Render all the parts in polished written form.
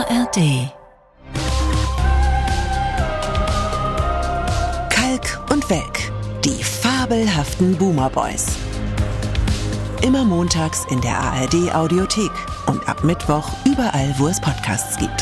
ARD. Kalk und Welk, die fabelhaften Boomer Boys. Immer montags in der ARD Audiothek und ab Mittwoch überall, wo es Podcasts gibt.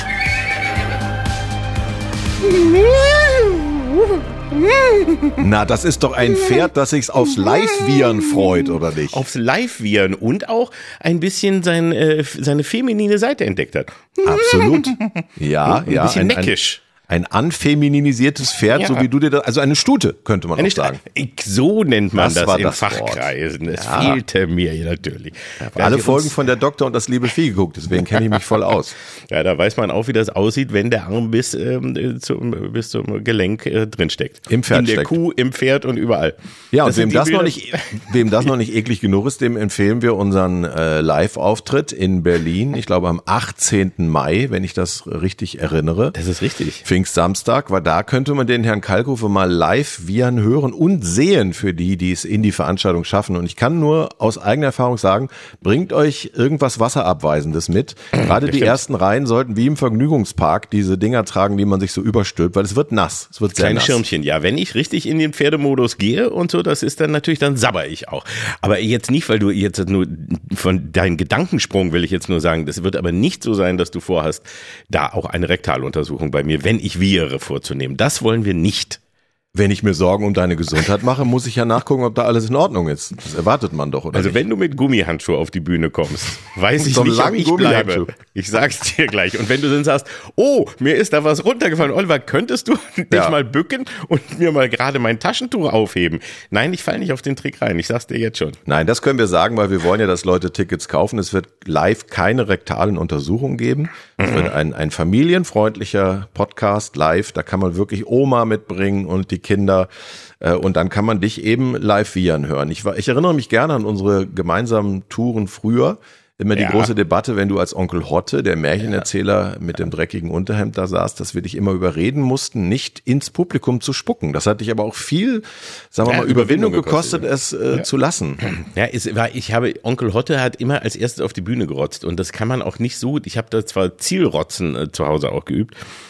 Na, das ist doch ein Pferd, das sich aufs Live-Viren freut, oder nicht? Aufs Live-Viren und auch ein bisschen seine feminine Seite entdeckt hat. Absolut. Ja, ein bisschen neckisch. Ein anfemininisiertes Pferd, Ja. so wie du dir das, also eine Stute, könnte man auch sagen. So nennt man Das das war in das Fachkreisen. Es Ja. fehlte mir natürlich. Alle Folgen von der Doktor und das liebe Vieh geguckt, deswegen kenne ich mich voll aus. Ja, da weiß man auch, wie das aussieht, wenn der Arm bis zum Gelenk drinsteckt. Im Pferd in der steckt. Kuh, im Pferd und überall. Ja, und sind wem das noch nicht eklig genug ist, dem empfehlen wir unseren Live-Auftritt in Berlin. Ich glaube am 18. Mai, wenn ich das richtig erinnere. Das ist richtig. Pfingstsamstag, weil da könnte man den Herrn Kalkofe mal live viren hören und sehen für die, die es in die Veranstaltung schaffen. Und ich kann nur aus eigener Erfahrung sagen, bringt euch irgendwas Wasserabweisendes mit. Gerade die stimmt. ersten Reihen sollten wie im Vergnügungspark diese Dinger tragen, die man sich so überstülpt, weil es wird nass. Es wird sehr Kleine nass. Schirmchen, ja, wenn ich richtig in den Pferdemodus gehe und so, das ist dann natürlich, dann sabber ich auch. Aber jetzt nicht, weil du jetzt nur von deinem Gedankensprung will ich jetzt nur sagen, das wird aber nicht so sein, dass du vorhast, da auch eine Rektaluntersuchung bei mir, wenn ich viere, vorzunehmen. Das wollen wir nicht. Wenn ich mir Sorgen um deine Gesundheit mache, muss ich ja nachgucken, ob da alles in Ordnung ist. Das erwartet man doch, oder Also nicht? wenn du mit Gummihandschuh auf die Bühne kommst, weiß ich So einen nicht, ob langen ich bleibe. Gummihandschuh. Ich sag's dir gleich. Und wenn du dann sagst, oh, mir ist da was runtergefallen, Oliver, könntest du dich Ja. mal bücken und mir mal gerade mein Taschentuch aufheben? Nein, ich falle nicht auf den Trick rein. Ich sag's dir jetzt schon. Nein, das können wir sagen, weil wir wollen ja, dass Leute Tickets kaufen. Es wird live keine rektalen Untersuchungen geben. Es wird ein familienfreundlicher Podcast live. Da kann man wirklich Oma mitbringen und die Kinder. Und dann kann man dich eben live viren hören. Ich erinnere mich gerne an unsere gemeinsamen Touren früher. Immer die Ja. große Debatte, wenn du als Onkel Hotte, der Märchenerzähler mit dem dreckigen Unterhemd da saß, dass wir dich immer überreden mussten, nicht ins Publikum zu spucken. Das hat dich aber auch viel, sagen wir Ja, mal, Überwindung Überwindung gekostet, es zu lassen. Ja, Onkel Hotte hat immer als erstes auf die Bühne gerotzt und das kann man auch nicht so, ich habe da zwar Zielrotzen zu Hause auch geübt,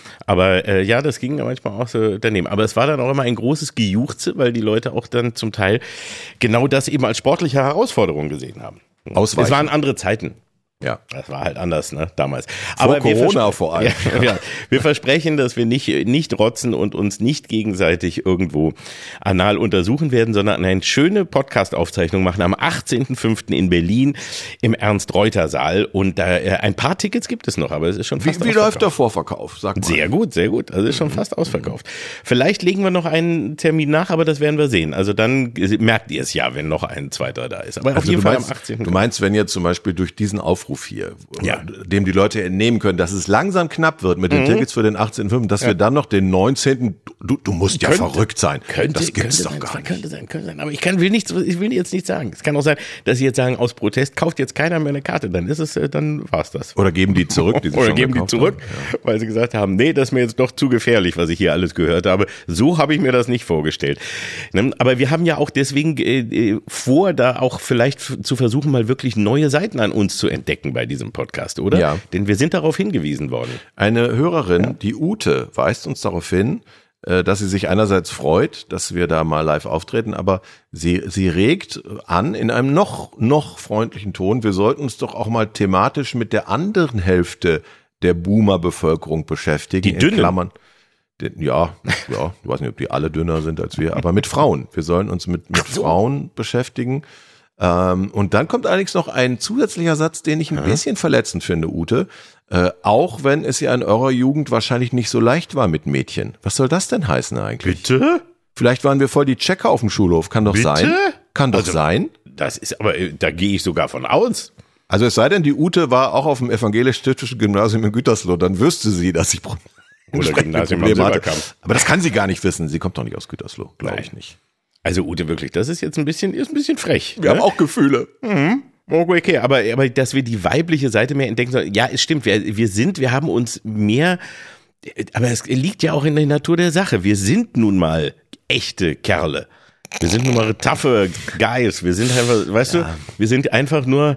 aber ja, das ging manchmal auch so daneben. Aber es war dann auch immer ein großes Gejuchze, weil die Leute auch dann zum Teil genau das eben als sportliche Herausforderung gesehen haben. Ausweichen. Es waren andere Zeiten. Ja. Das war halt anders, ne, damals. Vor Corona vor allem. Ja, wir versprechen, dass wir nicht rotzen und uns nicht gegenseitig irgendwo anal untersuchen werden, sondern eine schöne Podcast-Aufzeichnung machen am 18.05. in Berlin im Ernst-Reuter-Saal. Und da ein paar Tickets gibt es noch, aber es ist schon fast Wie läuft der Vorverkauf? Sag mal. Sehr gut, sehr gut. Also ist schon fast ausverkauft. Vielleicht legen wir noch einen Termin nach, aber das werden wir sehen. Also dann merkt ihr es ja, wenn noch ein zweiter da ist. Aber auf Also jeden du Fall meinst, am 18. Du meinst, wenn jetzt zum Beispiel durch diesen Aufruf hier, Ja. dem die Leute entnehmen können, dass es langsam knapp wird mit den Tickets für den 18.05., dass wir dann noch den 19. Du musst ja verrückt sein. Das gibt's doch gar nicht. Könnte sein. Aber ich will jetzt nicht sagen. Es kann auch sein, dass sie jetzt sagen, aus Protest kauft jetzt keiner mehr eine Karte. Dann ist es, dann war's das. Oder geben die zurück, die sie Oder schon geben die gekauft zurück, haben. weil sie gesagt haben, nee, das ist mir jetzt doch zu gefährlich, was ich hier alles gehört habe. So habe ich mir das nicht vorgestellt. Ne? Aber wir haben ja auch deswegen vor, da auch vielleicht zu versuchen, mal wirklich neue Seiten an uns zu entdecken bei diesem Podcast, oder? Ja. Denn wir sind darauf hingewiesen worden. Eine Hörerin, die Ute, weist uns darauf hin, dass sie sich einerseits freut, dass wir da mal live auftreten, aber sie regt an in einem noch freundlichen Ton, wir sollten uns doch auch mal thematisch mit der anderen Hälfte der Boomer-Bevölkerung beschäftigen. Die Dünnen. In Klammern. Ja, ich weiß nicht, ob die alle dünner sind als wir, aber mit Frauen. Wir sollen uns mit Frauen beschäftigen. Und dann kommt allerdings noch ein zusätzlicher Satz, den ich ein bisschen verletzend finde, Ute. Auch wenn es ja in eurer Jugend wahrscheinlich nicht so leicht war mit Mädchen. Was soll das denn heißen eigentlich? Bitte? Vielleicht waren wir voll die Checker auf dem Schulhof. Kann doch Bitte? sein. Kann doch Also, sein. Das ist, aber da gehe ich sogar von aus. Also es sei denn, die Ute war auch auf dem evangelisch-stiftischen Gymnasium in Gütersloh, dann wüsste sie, dass sie Oder Gymnasium am Probleme hatte. Silberkamp. Aber das kann sie gar nicht wissen. Sie kommt doch nicht aus Gütersloh, glaube ich nicht. Also Ute, wirklich, das ist jetzt ein bisschen frech. Wir haben auch Gefühle. Okay, aber dass wir die weibliche Seite mehr entdecken sollen, ja, es stimmt, wir haben uns mehr, aber es liegt ja auch in der Natur der Sache. Wir sind nun mal echte Kerle. Wir sind nun mal taffe Guys. Wir sind einfach, weißt du, wir sind einfach nur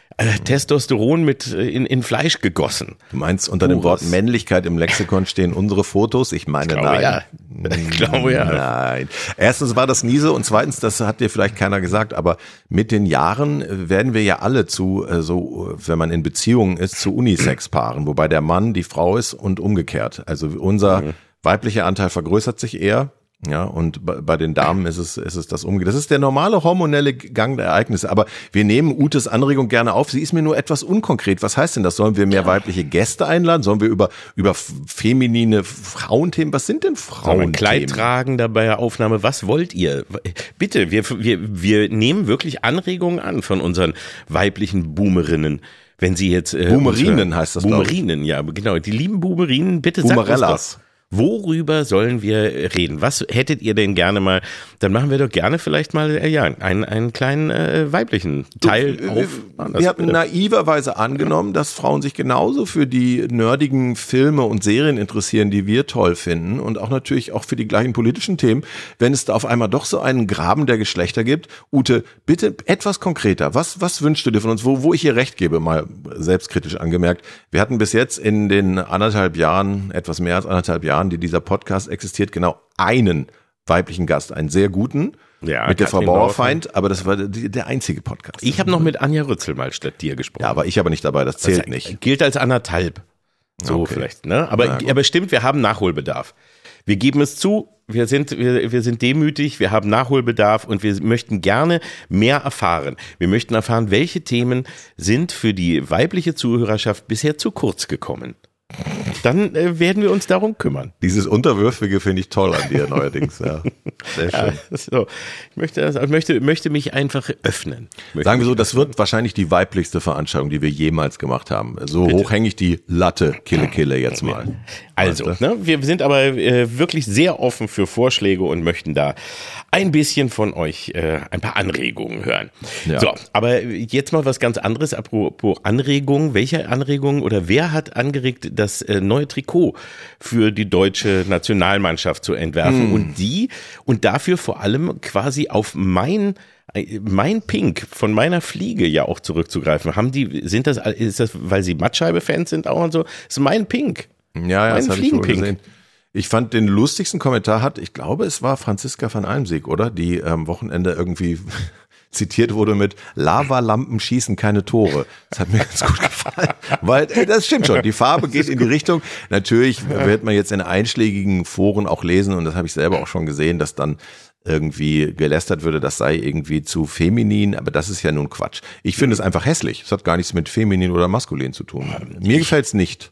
Testosteron mit in Fleisch gegossen. Du meinst, unter dem Wort Männlichkeit im Lexikon stehen unsere Fotos? Ich meine, nein. Ja. Ich glaube ja. Nein. Erstens war das nie so und zweitens, das hat dir vielleicht keiner gesagt, aber mit den Jahren werden wir ja alle zu, so, wenn man in Beziehungen ist, zu Unisex-Paaren, wobei der Mann die Frau ist und umgekehrt. Also unser weiblicher Anteil vergrößert sich eher. Ja, und bei den Damen ist es das Umgekehrt. Das ist der normale hormonelle Gang der Ereignisse. Aber wir nehmen Utes Anregung gerne auf. Sie ist mir nur etwas unkonkret. Was heißt denn das? Sollen wir mehr weibliche Gäste einladen? Sollen wir über feminine Frauenthemen? Was sind denn Frauenthemen? Kleid tragen dabei Aufnahme. Was wollt ihr? Bitte, wir nehmen wirklich Anregungen an von unseren weiblichen Boomerinnen. Wenn sie jetzt Boomerinen heißt das, Boomerinen, ja, genau. Die lieben Boomerinen, bitte sagt uns doch. Worüber sollen wir reden? Was hättet ihr denn gerne mal? Dann machen wir doch gerne vielleicht mal einen kleinen weiblichen Teil auf. Wir hatten naiverweise angenommen, dass Frauen sich genauso für die nerdigen Filme und Serien interessieren, die wir toll finden und auch natürlich auch für die gleichen politischen Themen. Wenn es da auf einmal doch so einen Graben der Geschlechter gibt, Ute, bitte etwas konkreter. Was wünschst du dir von uns? Wo ich ihr recht gebe, mal selbstkritisch angemerkt. Wir hatten bis jetzt in den etwas mehr als 1,5 Jahren, die dieser Podcast existiert, genau einen weiblichen Gast, einen sehr guten, mit der Frau Bauerfeind, aber das war der einzige Podcast. Ich habe noch mit Anja Rützel mal statt dir gesprochen. Ja, aber ich habe nicht dabei, das zählt nicht. Gilt als 1,5. So okay. Vielleicht, ne? Aber stimmt, wir haben Nachholbedarf. Wir geben es zu, wir sind demütig, wir haben Nachholbedarf und wir möchten gerne mehr erfahren. Wir möchten erfahren, welche Themen sind für die weibliche Zuhörerschaft bisher zu kurz gekommen. Dann werden wir uns darum kümmern. Dieses Unterwürfige finde ich toll an dir neuerdings. Ja. Sehr schön. Ja, so. Ich möchte mich einfach öffnen. Sagen wir so, das wird wahrscheinlich die weiblichste Veranstaltung, die wir jemals gemacht haben. So Bitte. Hoch hänge ich die Latte, Kille jetzt mal. Also, ne, wir sind aber wirklich sehr offen für Vorschläge und möchten da ein bisschen von euch ein paar Anregungen hören. Ja. So, aber jetzt mal was ganz anderes, apropos Anregungen. Welche Anregungen oder wer hat angeregt, das neue Trikot für die deutsche Nationalmannschaft zu entwerfen und dafür vor allem quasi auf mein Pink von meiner Fliege ja auch zurückzugreifen. Ist das, weil sie Mattscheibe-Fans sind auch und so? Das ist mein Pink. Ja, das habe ich wohl gesehen. Ich fand den lustigsten Kommentar ich glaube, es war Franziska van Almsieg, oder? Die am Wochenende irgendwie zitiert wurde mit Lavalampen schießen keine Tore. Das hat mir ganz gut gefallen, weil das stimmt schon. Die Farbe geht in die Richtung. Natürlich wird man jetzt in einschlägigen Foren auch lesen und das habe ich selber auch schon gesehen, dass dann irgendwie gelästert würde, das sei irgendwie zu feminin, aber das ist ja nun Quatsch. Ich finde es einfach hässlich. Es hat gar nichts mit feminin oder maskulin zu tun. Mir gefällt es nicht.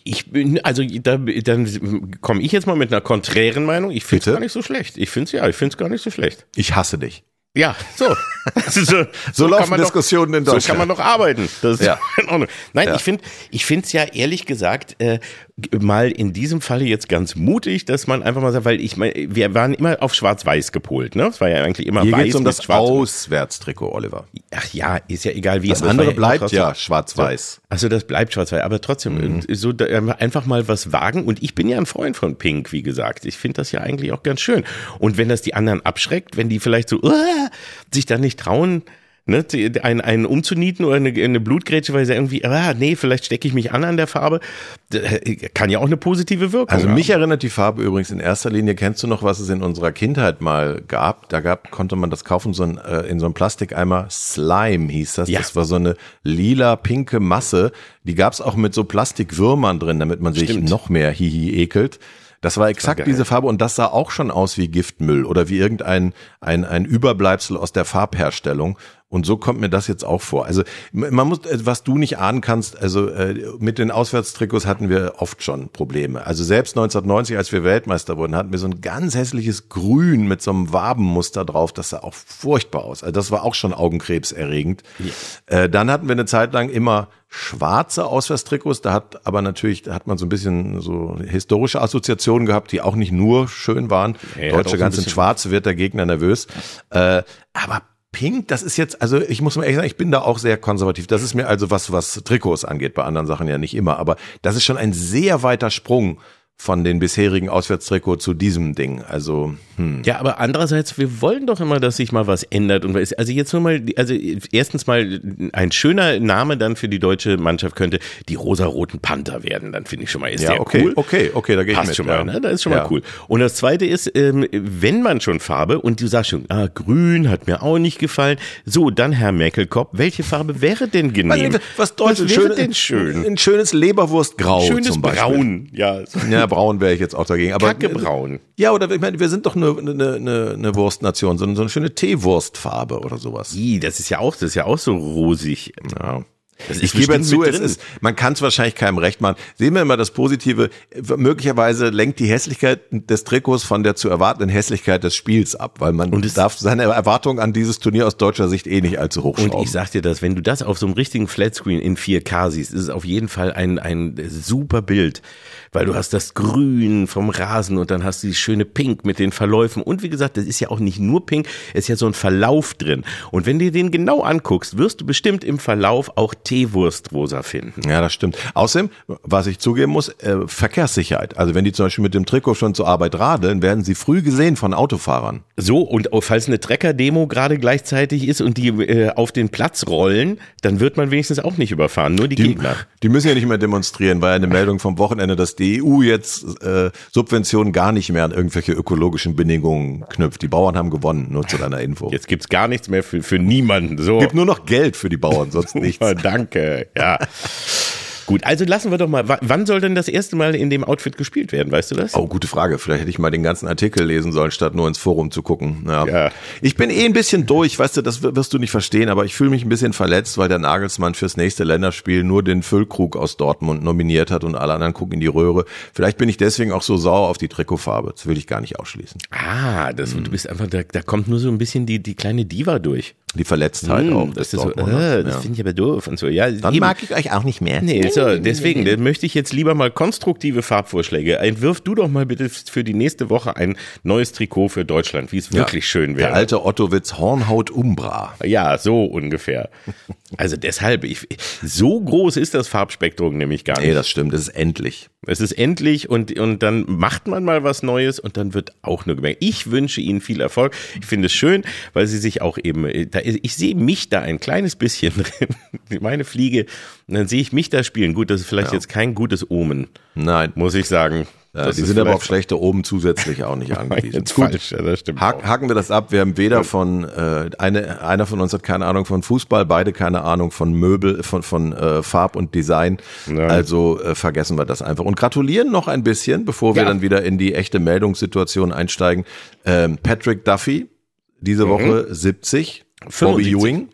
Dann komme ich jetzt mal mit einer konträren Meinung. Ich finde es gar nicht so schlecht. Ich finde es gar nicht so schlecht. Ich hasse dich. Ja, so. So laufen Diskussionen in Deutschland. So kann man doch arbeiten. Das ist ja in Ordnung. Nein, ja. Ich finde es ja ehrlich gesagt mal in diesem Falle jetzt ganz mutig, dass man einfach mal sagt, weil wir waren immer auf Schwarz-Weiß gepolt, ne? Es war ja eigentlich immer Hier weiß. Hier geht's um das Auswärtstrikot, Oliver. Ach ja, ist ja egal wie. Das andere bleibt ja Schwarz-Weiß. Also das bleibt Schwarz-Weiß, aber trotzdem so einfach mal was wagen und ich bin ja ein Freund von Pink, wie gesagt. Ich finde das ja eigentlich auch ganz schön. Und wenn das die anderen abschreckt, wenn die vielleicht so sich dann nicht trauen, ne, einen umzunieten oder eine Blutgrätsche, weil sie irgendwie, vielleicht stecke ich mich an der Farbe, kann ja auch eine positive Wirkung haben. Mich haben. Erinnert die Farbe übrigens in erster Linie, kennst du noch, was es in unserer Kindheit mal gab? Konnte man das kaufen, in so einem Plastikeimer, Slime hieß das. Ja. Das war so eine lila-pinke Masse, die gab's auch mit so Plastikwürmern drin, damit man sich noch mehr ekelt. Das war exakt diese Farbe und das sah auch schon aus wie Giftmüll oder wie irgendein ein Überbleibsel aus der Farbherstellung. Und so kommt mir das jetzt auch vor. Also man muss, was du nicht ahnen kannst, also mit den Auswärtstrikots hatten wir oft schon Probleme. Also selbst 1990, als wir Weltmeister wurden, hatten wir so ein ganz hässliches Grün mit so einem Wabenmuster drauf. Das sah auch furchtbar aus. Also das war auch schon augenkrebserregend. Ja. Dann hatten wir eine Zeit lang immer schwarze Auswärtstrikots. Da hat man so ein bisschen so historische Assoziationen gehabt, die auch nicht nur schön waren. Deutsche ganz in schwarz, wird der Gegner nervös. Aber Pink, das ist jetzt, also ich muss mal ehrlich sagen, ich bin da auch sehr konservativ. Das ist mir also was Trikots angeht, bei anderen Sachen ja nicht immer. Aber das ist schon ein sehr weiter Sprung von den bisherigen Auswärtstrikots zu diesem Ding. Also, Ja, aber andererseits, wir wollen doch immer, dass sich mal was ändert. Und also jetzt nur mal, also erstens mal ein schöner Name dann für die deutsche Mannschaft könnte die rosa-roten Panther werden. Dann finde ich schon mal, ist der cool. Okay, da gehe ich mit. Schon mal, ne? Das ist schon mal cool. Und das Zweite ist, wenn man schon Farbe, und du sagst schon, grün hat mir auch nicht gefallen. So, dann Herr Merkelkopf, welche Farbe wäre denn genehm? Was wäre denn schön? Ein schönes Leberwurstgrau schönes zum Beispiel. Braun, ja. Ja, braun wäre ich jetzt auch dagegen. Aber Kackebraun. Ja, oder ich meine, wir sind doch nur eine Wurstnation, so eine schöne Teewurstfarbe oder sowas. Das ist ja auch so rosig. Ja. Ich gebe zu, man kann es wahrscheinlich keinem recht machen. Sehen wir immer das Positive. Möglicherweise lenkt die Hässlichkeit des Trikots von der zu erwartenden Hässlichkeit des Spiels ab, weil man darf seine Erwartungen an dieses Turnier aus deutscher Sicht nicht allzu hoch schrauben. Und ich sag dir das, wenn du das auf so einem richtigen Flatscreen in 4K siehst, ist es auf jeden Fall ein super Bild, weil du hast das Grün vom Rasen und dann hast du die schöne Pink mit den Verläufen und wie gesagt, das ist ja auch nicht nur Pink, es ist ja so ein Verlauf drin und wenn du den genau anguckst, wirst du bestimmt im Verlauf auch Teewurstrosa finden. Ja, das stimmt. Außerdem, was ich zugeben muss, Verkehrssicherheit. Also wenn die zum Beispiel mit dem Trikot schon zur Arbeit radeln, werden sie früh gesehen von Autofahrern. So, und falls eine Trecker-Demo gerade gleichzeitig ist und die auf den Platz rollen, dann wird man wenigstens auch nicht überfahren, nur die Gegner. Die müssen ja nicht mehr demonstrieren, weil eine Meldung vom Wochenende, dass die EU jetzt Subventionen gar nicht mehr an irgendwelche ökologischen Bedingungen knüpft. Die Bauern haben gewonnen, nur zu deiner Info. Jetzt gibt's gar nichts mehr für niemanden. So. Gibt nur noch Geld für die Bauern, sonst nichts. Danke, ja. Gut, also lassen wir doch mal, wann soll denn das erste Mal in dem Outfit gespielt werden, weißt du das? Oh, gute Frage. Vielleicht hätte ich mal den ganzen Artikel lesen sollen, statt nur ins Forum zu gucken. Ja. Ich bin ein bisschen durch, weißt du, das wirst du nicht verstehen, aber ich fühle mich ein bisschen verletzt, weil der Nagelsmann fürs nächste Länderspiel nur den Füllkrug aus Dortmund nominiert hat und alle anderen gucken in die Röhre. Vielleicht bin ich deswegen auch so sauer auf die Trikotfarbe. Das will ich gar nicht ausschließen. Du bist einfach, da kommt nur so ein bisschen die kleine Diva durch. Die Verletztheit auch. Das ist so, das finde ich aber doof und so. Ja, dann mag ich euch auch nicht mehr. Nee, so, deswegen möchte ich jetzt lieber mal konstruktive Farbvorschläge. Entwirf du doch mal bitte für die nächste Woche ein neues Trikot für Deutschland, wie es wirklich schön wäre. Der alte Otto-Witz, Hornhaut Umbra. Ja, so ungefähr. Also deshalb, so groß ist das Farbspektrum nämlich gar nicht. Nee, das stimmt, es ist endlich. Es ist endlich und dann macht man mal was Neues und dann wird auch nur gemerkt. Ich wünsche Ihnen viel Erfolg. Ich finde es schön, weil Sie sich auch eben, ich sehe mich da ein kleines bisschen drin, meine Fliege, und dann sehe ich mich da spielen. Gut, das ist vielleicht jetzt kein gutes Omen. Nein. Muss ich sagen. Ja, die sind aber auf schlechte Oben zusätzlich auch nicht angewiesen. Jetzt falsch, ja, das stimmt. Haken wir das ab. Wir haben weder von, einer von uns hat keine Ahnung von Fußball, beide keine Ahnung von Möbel, von Farb und Design. Nein. Also vergessen wir das einfach. Und gratulieren noch ein bisschen, bevor wir dann wieder in die echte Meldungssituation einsteigen. Patrick Duffy, diese Woche 70. 75. Bobby Ewing.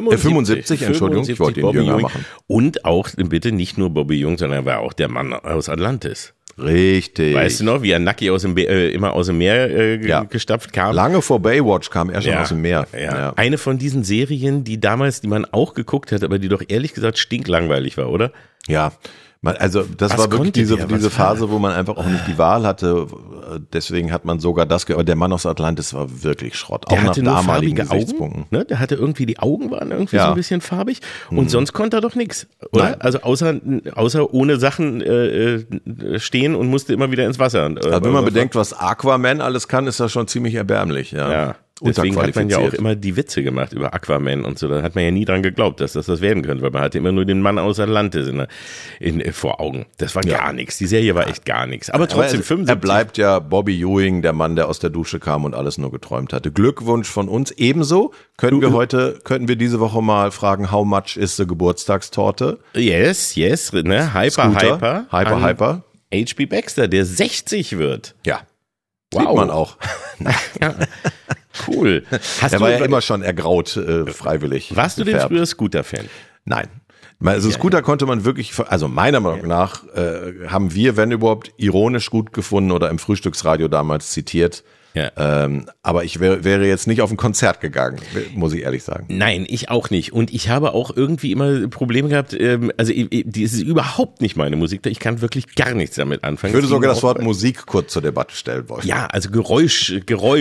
75, Entschuldigung, ich wollte ihn jünger machen. Und auch bitte nicht nur Bobby Ewing, sondern er war auch der Mann aus Atlantis. Richtig. Weißt du noch, wie er nackig immer aus dem Meer gestapft kam? Lange vor Baywatch kam er schon aus dem Meer. Ja. Eine von diesen Serien, die man auch geguckt hat, aber die doch ehrlich gesagt stinklangweilig war, oder? Ja. Also das war wirklich diese Phase, wo man einfach auch nicht die Wahl hatte. Deswegen hat man sogar das gehört. Der Mann aus Atlantis war wirklich Schrott. Auch nach damaligen Gesichtspunkten. Ne? Der hatte irgendwie, die Augen waren irgendwie so ein bisschen farbig. Und sonst konnte er doch nichts, oder? Nein. Also außer ohne Sachen stehen und musste immer wieder ins Wasser. Also wenn man bedenkt, was Aquaman alles kann, ist das schon ziemlich erbärmlich. Ja. Deswegen hat man ja auch immer die Witze gemacht über Aquaman und so. Da hat man ja nie dran geglaubt, dass das werden könnte, weil man hatte immer nur den Mann aus Atlantis vor Augen. Das war gar nichts. Die Serie war echt gar nichts. Aber trotzdem 75. Er bleibt ja Bobby Ewing, der Mann, der aus der Dusche kam und alles nur geträumt hatte. Glückwunsch von uns. Ebenso könnten wir diese Woche mal fragen, how much is the Geburtstagstorte? Yes, ne? Hyper. H.P. Baxter, der 60 wird. Ja. Wow. Sieht man auch. Ja. Cool. Er war ja immer schon ergraut, freiwillig. Warst du denn früher Scooter-Fan? Nein. Also Scooter konnte man wirklich, also meiner Meinung nach, haben wir, wenn überhaupt, ironisch gut gefunden oder im Frühstücksradio damals zitiert. Ja. Aber ich wäre jetzt nicht auf ein Konzert gegangen, muss ich ehrlich sagen. Nein, ich auch nicht. Und ich habe auch irgendwie immer Probleme gehabt, also die ist überhaupt nicht meine Musik, ich kann wirklich gar nichts damit anfangen. Ich würde sogar das Wort Musik kurz zur Debatte stellen wollen. Ja, also Geräusche.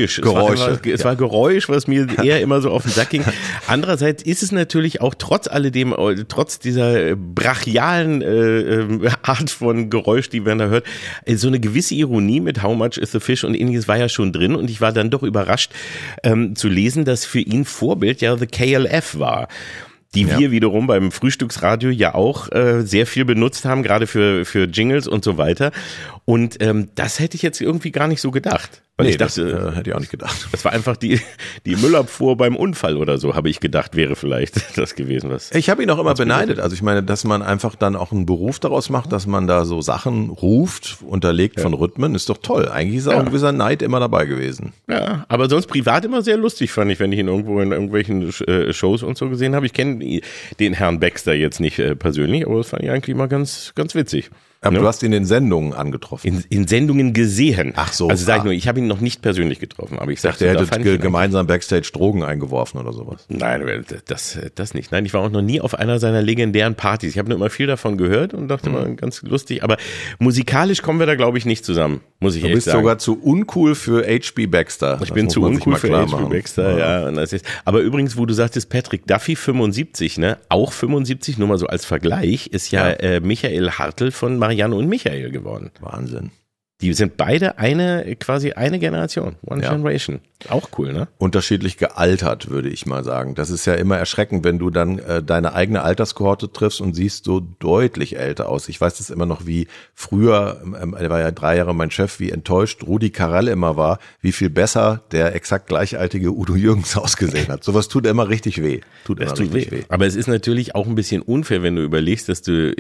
Es war Geräusch, was mir eher immer so auf den Sack ging. Andererseits ist es natürlich auch trotz alledem, trotz dieser brachialen Art von Geräusch, die man da hört, so eine gewisse Ironie mit How Much is the Fish und ähnliches war ja schon drin. Und ich war dann doch überrascht zu lesen, dass für ihn Vorbild ja The KLF war, die wir wiederum beim Frühstücksradio ja auch sehr viel benutzt haben, gerade für Jingles und so weiter. Und das hätte ich jetzt irgendwie gar nicht so gedacht. Weil ich dachte, das hätte ich auch nicht gedacht. Das war einfach die Müllabfuhr beim Unfall oder so, habe ich gedacht, wäre vielleicht das gewesen. Was ich habe ihn auch immer beneidet. Also ich meine, dass man einfach dann auch einen Beruf daraus macht, dass man da so Sachen ruft, unterlegt von Rhythmen, ist doch toll. Eigentlich ist auch ein gewisser Neid immer dabei gewesen. Ja, aber sonst privat immer sehr lustig, fand ich, wenn ich ihn irgendwo in irgendwelchen Shows und so gesehen habe. Ich kenne den Herrn Baxter jetzt nicht persönlich, aber das fand ich eigentlich mal ganz, ganz witzig. Aber du hast ihn in Sendungen angetroffen. In Sendungen gesehen. Ach so. Also sag ich nur, ich habe ihn noch nicht persönlich getroffen, aber ich sagte, er hätte gemeinsam Backstage Drogen eingeworfen oder sowas. Nein, das nicht. Nein, ich war auch noch nie auf einer seiner legendären Partys. Ich habe nur immer viel davon gehört und dachte mal, ganz lustig. Aber musikalisch kommen wir da, glaube ich, nicht zusammen, muss ich ehrlich sagen. Du bist sogar zu uncool für H.B. Baxter. Ich bin zu uncool für H.B. Baxter, ja. Und das ist, aber übrigens, wo du sagtest, Patrick Duffy 75, ne, auch 75, nur mal so als Vergleich, ist ja Michael Hartl von Marianne und Michael geworden. Wahnsinn. Die sind beide quasi eine Generation. One Generation. Auch cool, ne? Unterschiedlich gealtert, würde ich mal sagen. Das ist ja immer erschreckend, wenn du dann deine eigene Alterskohorte triffst und siehst so deutlich älter aus. Ich weiß das immer noch, wie früher, er war ja 3 Jahre mein Chef, wie enttäuscht Rudi Carrell immer war, wie viel besser der exakt gleichaltige Udo Jürgens ausgesehen hat. Sowas tut immer richtig weh. Tut richtig weh. Aber es ist natürlich auch ein bisschen unfair, wenn du überlegst, dass du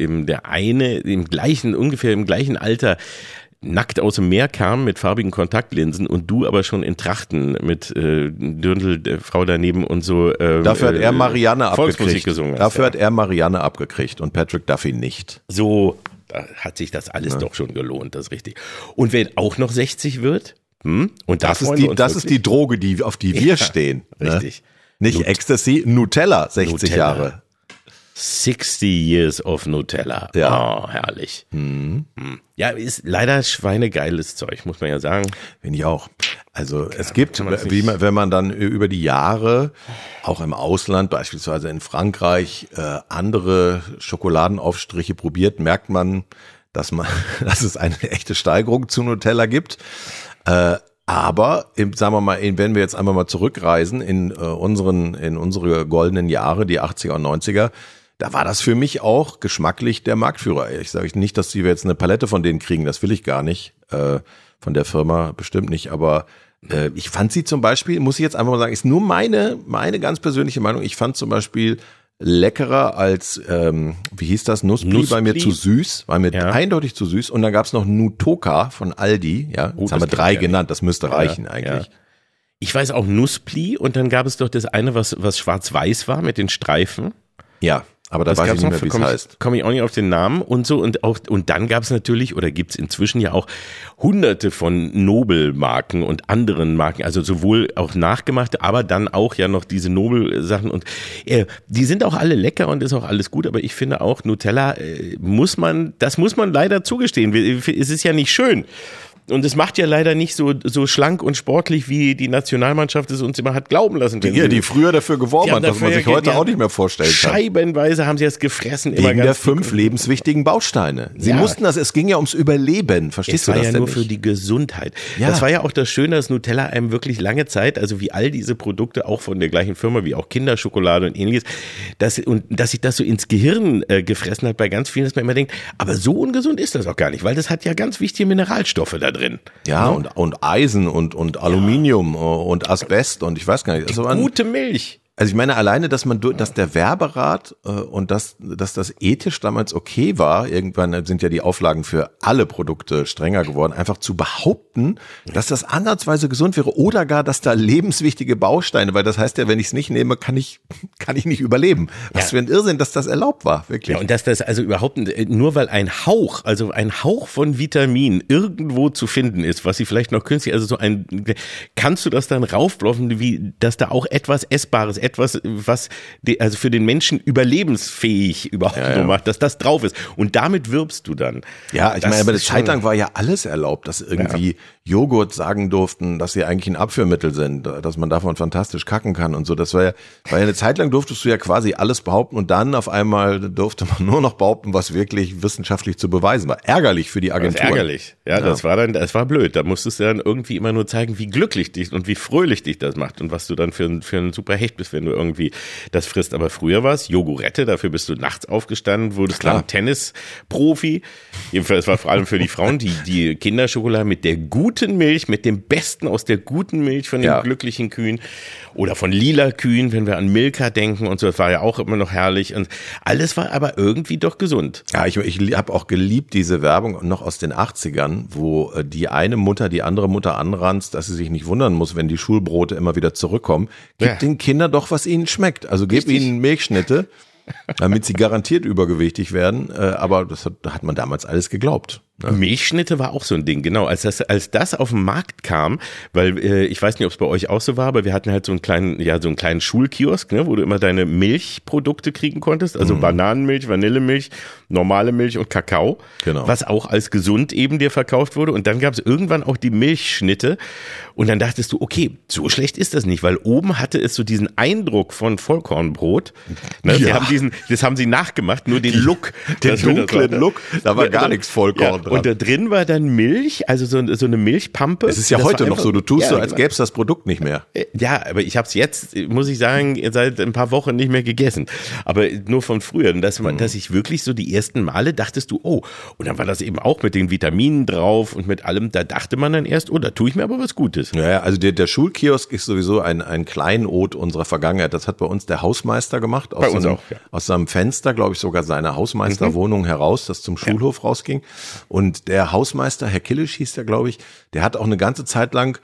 ungefähr im gleichen Alter nackt aus dem Meer kam mit farbigen Kontaktlinsen und du aber schon in Trachten mit Dirndl, der Frau daneben und so. Dafür hat er Marianne abgekriegt. Gesungen Dafür hat er Marianne abgekriegt und Patrick Duffy nicht. So, da hat sich das alles doch schon gelohnt, das ist richtig. Und wer auch noch 60 wird, und das ist die Droge, auf die wir stehen. Richtig. Ne? Nicht Ecstasy, Nutella, 60 Jahre. 60 years of Nutella. Ja. Oh, herrlich. Ja, ist leider schweinegeiles Zeug, muss man ja sagen. Finde ich auch. Also es gibt, wenn man dann über die Jahre, auch im Ausland, beispielsweise in Frankreich, andere Schokoladenaufstriche probiert, merkt man, dass es eine echte Steigerung zu Nutella gibt. Aber sagen wir mal, wenn wir jetzt einmal mal zurückreisen in unsere goldenen Jahre, die 80er und 90er, da war das für mich auch geschmacklich der Marktführer. Ich sage nicht, dass wir jetzt eine Palette von denen kriegen, das will ich gar nicht, von der Firma bestimmt nicht, aber ich fand sie zum Beispiel, muss ich jetzt einfach mal sagen, ist nur meine ganz persönliche Meinung, ich fand zum Beispiel leckerer als, wie hieß das, Nuspli, war mir zu süß, war mir eindeutig zu süß. Und dann gab's noch Nutoka von Aldi, jetzt haben wir 3 genannt, das müsste reichen eigentlich. Ja. Ich weiß auch Nuspli und dann gab es doch das eine, was schwarz-weiß war mit den Streifen. Ja. Aber da weiß ich nicht mehr, wie es heißt. Komme ich auch nicht auf den Namen und so. Und dann gab es natürlich, oder gibt es inzwischen ja auch hunderte von Nobel-Marken und anderen Marken, also sowohl auch nachgemachte, aber dann auch ja noch diese Nobel-Sachen. Und die sind auch alle lecker und ist auch alles gut, aber ich finde auch, Nutella muss man leider zugestehen. Es ist ja nicht schön. Und es macht ja leider nicht so schlank und sportlich, wie die Nationalmannschaft es uns immer hat glauben lassen. Die früher dafür geworben hat, dass man sich heute auch nicht mehr vorstellen kann. Scheibenweise haben sie es gefressen. Wegen der 5 lebenswichtigen Bausteine. Sie mussten es ging ja ums Überleben. Verstehst du das denn? Es war ja nur für die Gesundheit. Ja. Das war ja auch das Schöne, dass Nutella einem wirklich lange Zeit, also wie all diese Produkte, auch von der gleichen Firma, wie auch Kinderschokolade und ähnliches, dass sich das so ins Gehirn gefressen hat bei ganz vielen, dass man immer denkt, aber so ungesund ist das auch gar nicht, weil das hat ja ganz wichtige Mineralstoffe da drin. Ja, und Eisen und Aluminium und Asbest und ich weiß gar nicht. Gute Milch. Also ich meine alleine, dass der Werberat und dass das ethisch damals okay war, irgendwann sind ja die Auflagen für alle Produkte strenger geworden, einfach zu behaupten, dass das ansatzweise gesund wäre oder gar, dass da lebenswichtige Bausteine, weil das heißt ja, wenn ich es nicht nehme, kann ich nicht überleben. Was für ein Irrsinn, dass das erlaubt war, wirklich. Ja, und dass das also überhaupt, nur weil ein Hauch von Vitamin irgendwo zu finden ist, was sie vielleicht noch künstlich, also kannst du das dann raufbloffen, wie, dass da auch etwas Essbares, etwas, was also für den Menschen überlebensfähig überhaupt nur macht, dass das drauf ist. Und damit wirbst du dann. Ja, ich meine, aber eine Zeit lang war ja alles erlaubt, dass irgendwie Joghurt sagen durften, dass sie eigentlich ein Abführmittel sind, dass man davon fantastisch kacken kann und so. Das war ja eine Zeit lang durftest du ja quasi alles behaupten und dann auf einmal durfte man nur noch behaupten, was wirklich wissenschaftlich zu beweisen war. Ärgerlich für die Agentur. Ärgerlich. Ja, das war blöd. Da musstest du dann irgendwie immer nur zeigen, wie glücklich dich und wie fröhlich dich das macht und was du dann für ein super Hecht bist, wenn du irgendwie das frisst. Aber früher war es Jogurette, dafür bist du nachts aufgestanden, wurdest dann Tennisprofi. Jedenfalls war vor allem für die Frauen die Kinderschokolade mit der guten Milch, mit dem Besten aus der guten Milch von den glücklichen Kühen oder von lila Kühen, wenn wir an Milka denken und so. Das war ja auch immer noch herrlich und alles war aber irgendwie doch gesund. Ja, ich habe auch geliebt diese Werbung noch aus den 80ern, wo die eine Mutter die andere Mutter anranzt, dass sie sich nicht wundern muss, wenn die Schulbrote immer wieder zurückkommen. Gib den Kindern doch, was ihnen schmeckt. Also gib ihnen Milchschnitte, damit sie garantiert übergewichtig werden. Aber das hat man damals alles geglaubt. Ja. Milchschnitte war auch so ein Ding, genau. Als das auf den Markt kam, weil ich weiß nicht, ob es bei euch auch so war, aber wir hatten halt so einen kleinen Schulkiosk, ne, wo du immer deine Milchprodukte kriegen konntest, also Bananenmilch, Vanillemilch, normale Milch und Kakao, genau. Was auch als gesund eben dir verkauft wurde. Und dann gab es irgendwann auch die Milchschnitte und dann dachtest du, okay, so schlecht ist das nicht, weil oben hatte es so diesen Eindruck von Vollkornbrot. Ne, das haben sie nachgemacht, nur den Look. Den dunklen Look, da war gar nichts Vollkorn dran. Und da drin war dann Milch, also so eine Milchpampe. Es ist ja heute noch so, du tust so, als gäbe es das Produkt nicht mehr. Ja, aber ich habe es jetzt, muss ich sagen, seit ein paar Wochen nicht mehr gegessen. Aber nur von früher. Und dass ich wirklich so die ersten Male dachtest du, oh, und dann war das eben auch mit den Vitaminen drauf und mit allem, da dachte man dann erst, oh, da tue ich mir aber was Gutes. Ja, also der Schulkiosk ist sowieso ein Kleinod unserer Vergangenheit. Das hat bei uns der Hausmeister gemacht. Aus seinem Fenster, glaube ich, sogar seine Hausmeisterwohnung heraus, das zum Schulhof rausging. Und der Hausmeister, Herr Killisch hieß der, glaube ich, der hat auch eine ganze Zeit lang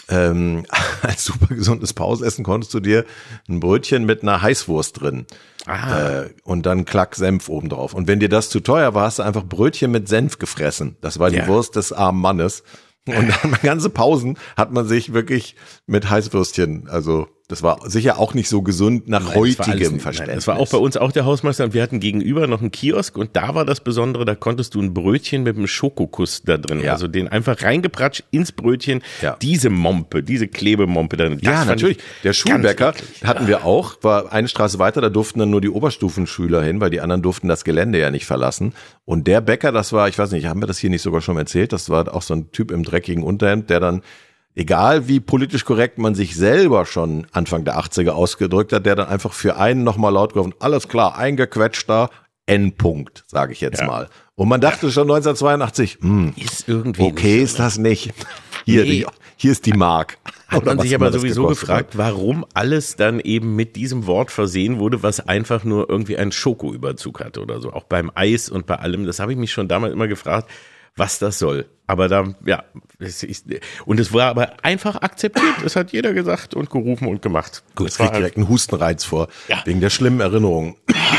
als super gesundes Pausessen konntest du dir ein Brötchen mit einer Heißwurst drin und dann Klack Senf obendrauf. Und wenn dir das zu teuer war, hast du einfach Brötchen mit Senf gefressen. Das war die Wurst des armen Mannes. Und dann ganze Pausen hat man sich wirklich mit Heißwürstchen, also das war sicher auch nicht so gesund nach heutigem Verständnis. Das war auch bei uns auch der Hausmeister und wir hatten gegenüber noch einen Kiosk und da war das Besondere, da konntest du ein Brötchen mit einem Schokokuss da drin, also den einfach reingepratscht ins Brötchen, diese Klebemompe. Ja, natürlich. Der Schulbäcker hatten wir auch, war eine Straße weiter, da durften dann nur die Oberstufenschüler hin, weil die anderen durften das Gelände ja nicht verlassen. Und der Bäcker, das war, ich weiß nicht, haben wir das hier nicht sogar schon erzählt, das war auch so ein Typ im dreckigen Unterhemd, der dann egal wie politisch korrekt man sich selber schon Anfang der 80er ausgedrückt hat, der dann einfach für einen nochmal laut gerufen, alles klar, eingequetschter Endpunkt, sage ich jetzt mal. Und man dachte schon 1982, ist irgendwie okay, nicht ist das nicht. Hier ist die Mark. Hat man sich aber sowieso gefragt, warum alles dann eben mit diesem Wort versehen wurde, was einfach nur irgendwie einen Schokoüberzug hat oder so. Auch beim Eis und bei allem, das habe ich mich schon damals immer gefragt, was das soll. Aber und es war aber einfach akzeptiert. Es hat jeder gesagt und gerufen und gemacht. Gut, es kriegt direkt einen Hustenreiz vor, wegen der schlimmen Erinnerungen.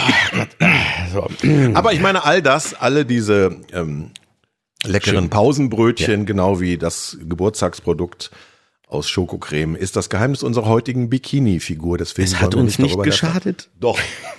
Aber ich meine, alle diese leckeren Pausenbrötchen, genau wie das Geburtstagsprodukt aus Schokocreme, ist das Geheimnis unserer heutigen Bikini-Figur. Deswegen es hat uns nicht geschadet. Doch.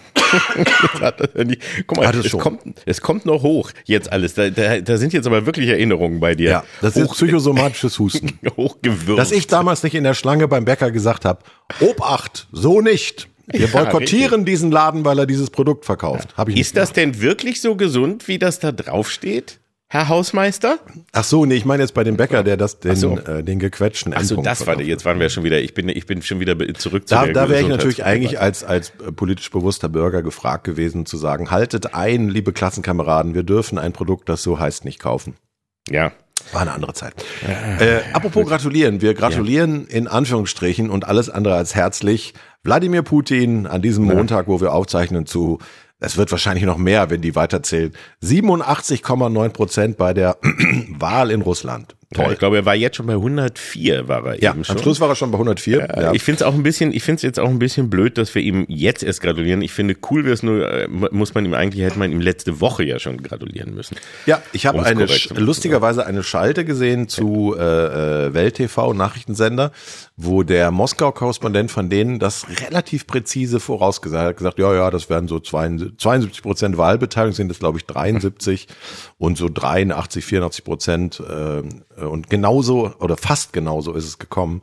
Guck mal, es kommt noch hoch jetzt alles. Da sind jetzt aber wirklich Erinnerungen bei dir. Ja, das ist psychosomatisches Husten. Hochgewürzt. Dass ich damals nicht in der Schlange beim Bäcker gesagt habe, Obacht, so nicht. Wir boykottieren diesen Laden, weil er dieses Produkt verkauft. Ja. Ist das denn wirklich so gesund, wie das da draufsteht? Herr Hausmeister? Ach so, nee, ich meine jetzt bei dem Bäcker, der den gequetschten Endpunkt das war der, jetzt waren wir schon wieder, ich bin schon wieder zurück zu da wäre ich natürlich eigentlich als politisch bewusster Bürger gefragt gewesen zu sagen, haltet ein, liebe Klassenkameraden, wir dürfen ein Produkt, das so heißt, nicht kaufen. Ja. War eine andere Zeit. Apropos gratulieren. Wir gratulieren in Anführungsstrichen und alles andere als herzlich, Wladimir Putin an diesem Montag, wo wir aufzeichnen, es wird wahrscheinlich noch mehr, wenn die weiterzählen, 87,9% bei der Wahl in Russland. Toll. Ja, ich glaube, er war jetzt schon bei 104, war er eben schon. Am Schluss war er schon bei 104. Ja. Ich finde es jetzt auch ein bisschen blöd, dass wir ihm jetzt erst gratulieren. Ich finde, cool wäre es nur, hätte man ihm letzte Woche ja schon gratulieren müssen. Ja, ich habe lustigerweise eine Schalte gesehen zu Welt TV, Nachrichtensender, wo der Moskau-Korrespondent von denen das relativ präzise vorausgesagt hat, gesagt, ja, das werden so 72% Wahlbeteiligung, sind das glaube ich 73 und so 83, 84%, und genauso oder fast genauso ist es gekommen.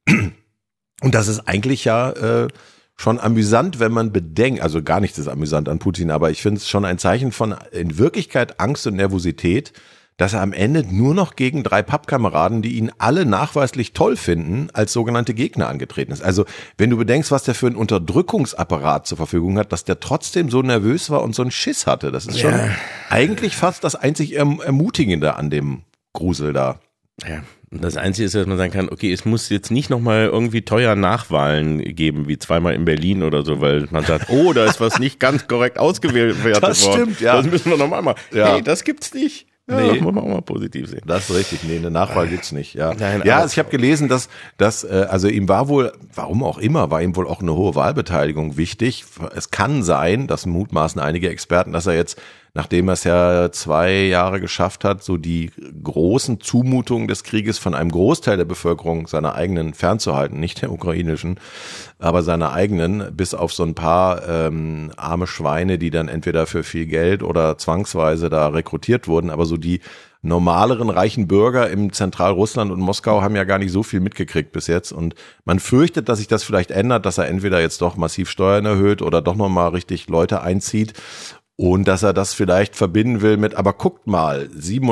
Und das ist eigentlich ja schon amüsant, wenn man bedenkt, also gar nichts ist amüsant an Putin, aber ich finde es schon ein Zeichen von in Wirklichkeit Angst und Nervosität, dass er am Ende nur noch gegen 3 Pappkameraden, die ihn alle nachweislich toll finden, als sogenannte Gegner angetreten ist. Also wenn du bedenkst, was der für einen Unterdrückungsapparat zur Verfügung hat, dass der trotzdem so nervös war und so einen Schiss hatte, das ist schon eigentlich fast das einzig Ermutigende an dem Grusel da. Ja, das Einzige ist, dass man sagen kann, okay, es muss jetzt nicht nochmal irgendwie teuer Nachwahlen geben, wie zweimal in Berlin oder so, weil man sagt, oh, da ist was nicht ganz korrekt ausgewählt worden. Das stimmt, ja. Das müssen wir nochmal machen. Ja. Hey, das gibt's nicht. Ja, nee, muss man auch mal positiv sehen. Das ist richtig. Nee, eine Nachwahl gibt's nicht. Ja, Nein, ja, also ich habe gelesen, dass also ihm war wohl, warum auch immer, war ihm wohl auch eine hohe Wahlbeteiligung wichtig. Es kann sein, das mutmaßen einige Experten, dass er jetzt, nachdem er es ja 2 Jahre geschafft hat, so die großen Zumutungen des Krieges von einem Großteil der Bevölkerung, seiner eigenen, fernzuhalten, nicht der ukrainischen, aber seiner eigenen, bis auf so ein paar arme Schweine, die dann entweder für viel Geld oder zwangsweise da rekrutiert wurden, aber so die normaleren reichen Bürger im Zentralrussland und Moskau haben ja gar nicht so viel mitgekriegt bis jetzt und man fürchtet, dass sich das vielleicht ändert, dass er entweder jetzt doch massiv Steuern erhöht oder doch nochmal richtig Leute einzieht. Und dass er das vielleicht verbinden will mit, aber guckt mal,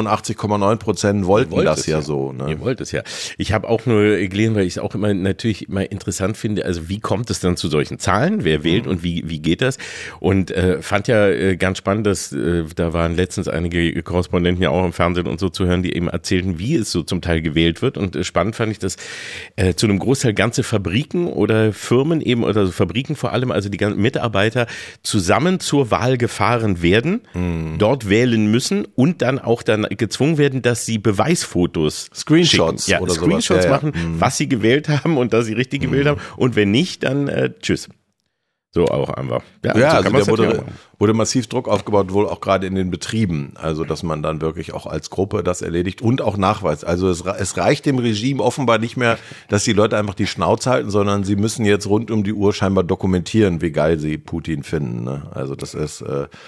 87,9% wollten das ja so. Ne? Ihr wollt es ja. Ich habe auch nur gelesen, weil ich es auch natürlich immer interessant finde, also wie kommt es dann zu solchen Zahlen? Wer wählt und wie geht das? Und fand ja ganz spannend, dass da waren letztens einige Korrespondenten ja auch im Fernsehen und so zu hören, die eben erzählten, wie es so zum Teil gewählt wird. Und spannend fand ich, dass zu einem Großteil ganze Fabriken oder Firmen eben, oder also Fabriken vor allem, also die ganzen Mitarbeiter zusammen zur Wahl gefahren werden, dort wählen müssen und dann auch gezwungen werden, dass sie Beweisfotos Screenshots oder Screenshots sowas. machen, was sie gewählt haben und dass sie richtig gewählt haben und wenn nicht, dann tschüss. So auch einfach. Ja, so also da wurde massiv Druck aufgebaut, wohl auch gerade in den Betrieben. Also, dass man dann wirklich auch als Gruppe das erledigt und auch nachweist. Also, es reicht dem Regime offenbar nicht mehr, dass die Leute einfach die Schnauze halten, sondern sie müssen jetzt rund um die Uhr scheinbar dokumentieren, wie geil sie Putin finden. Ne? Also, das ist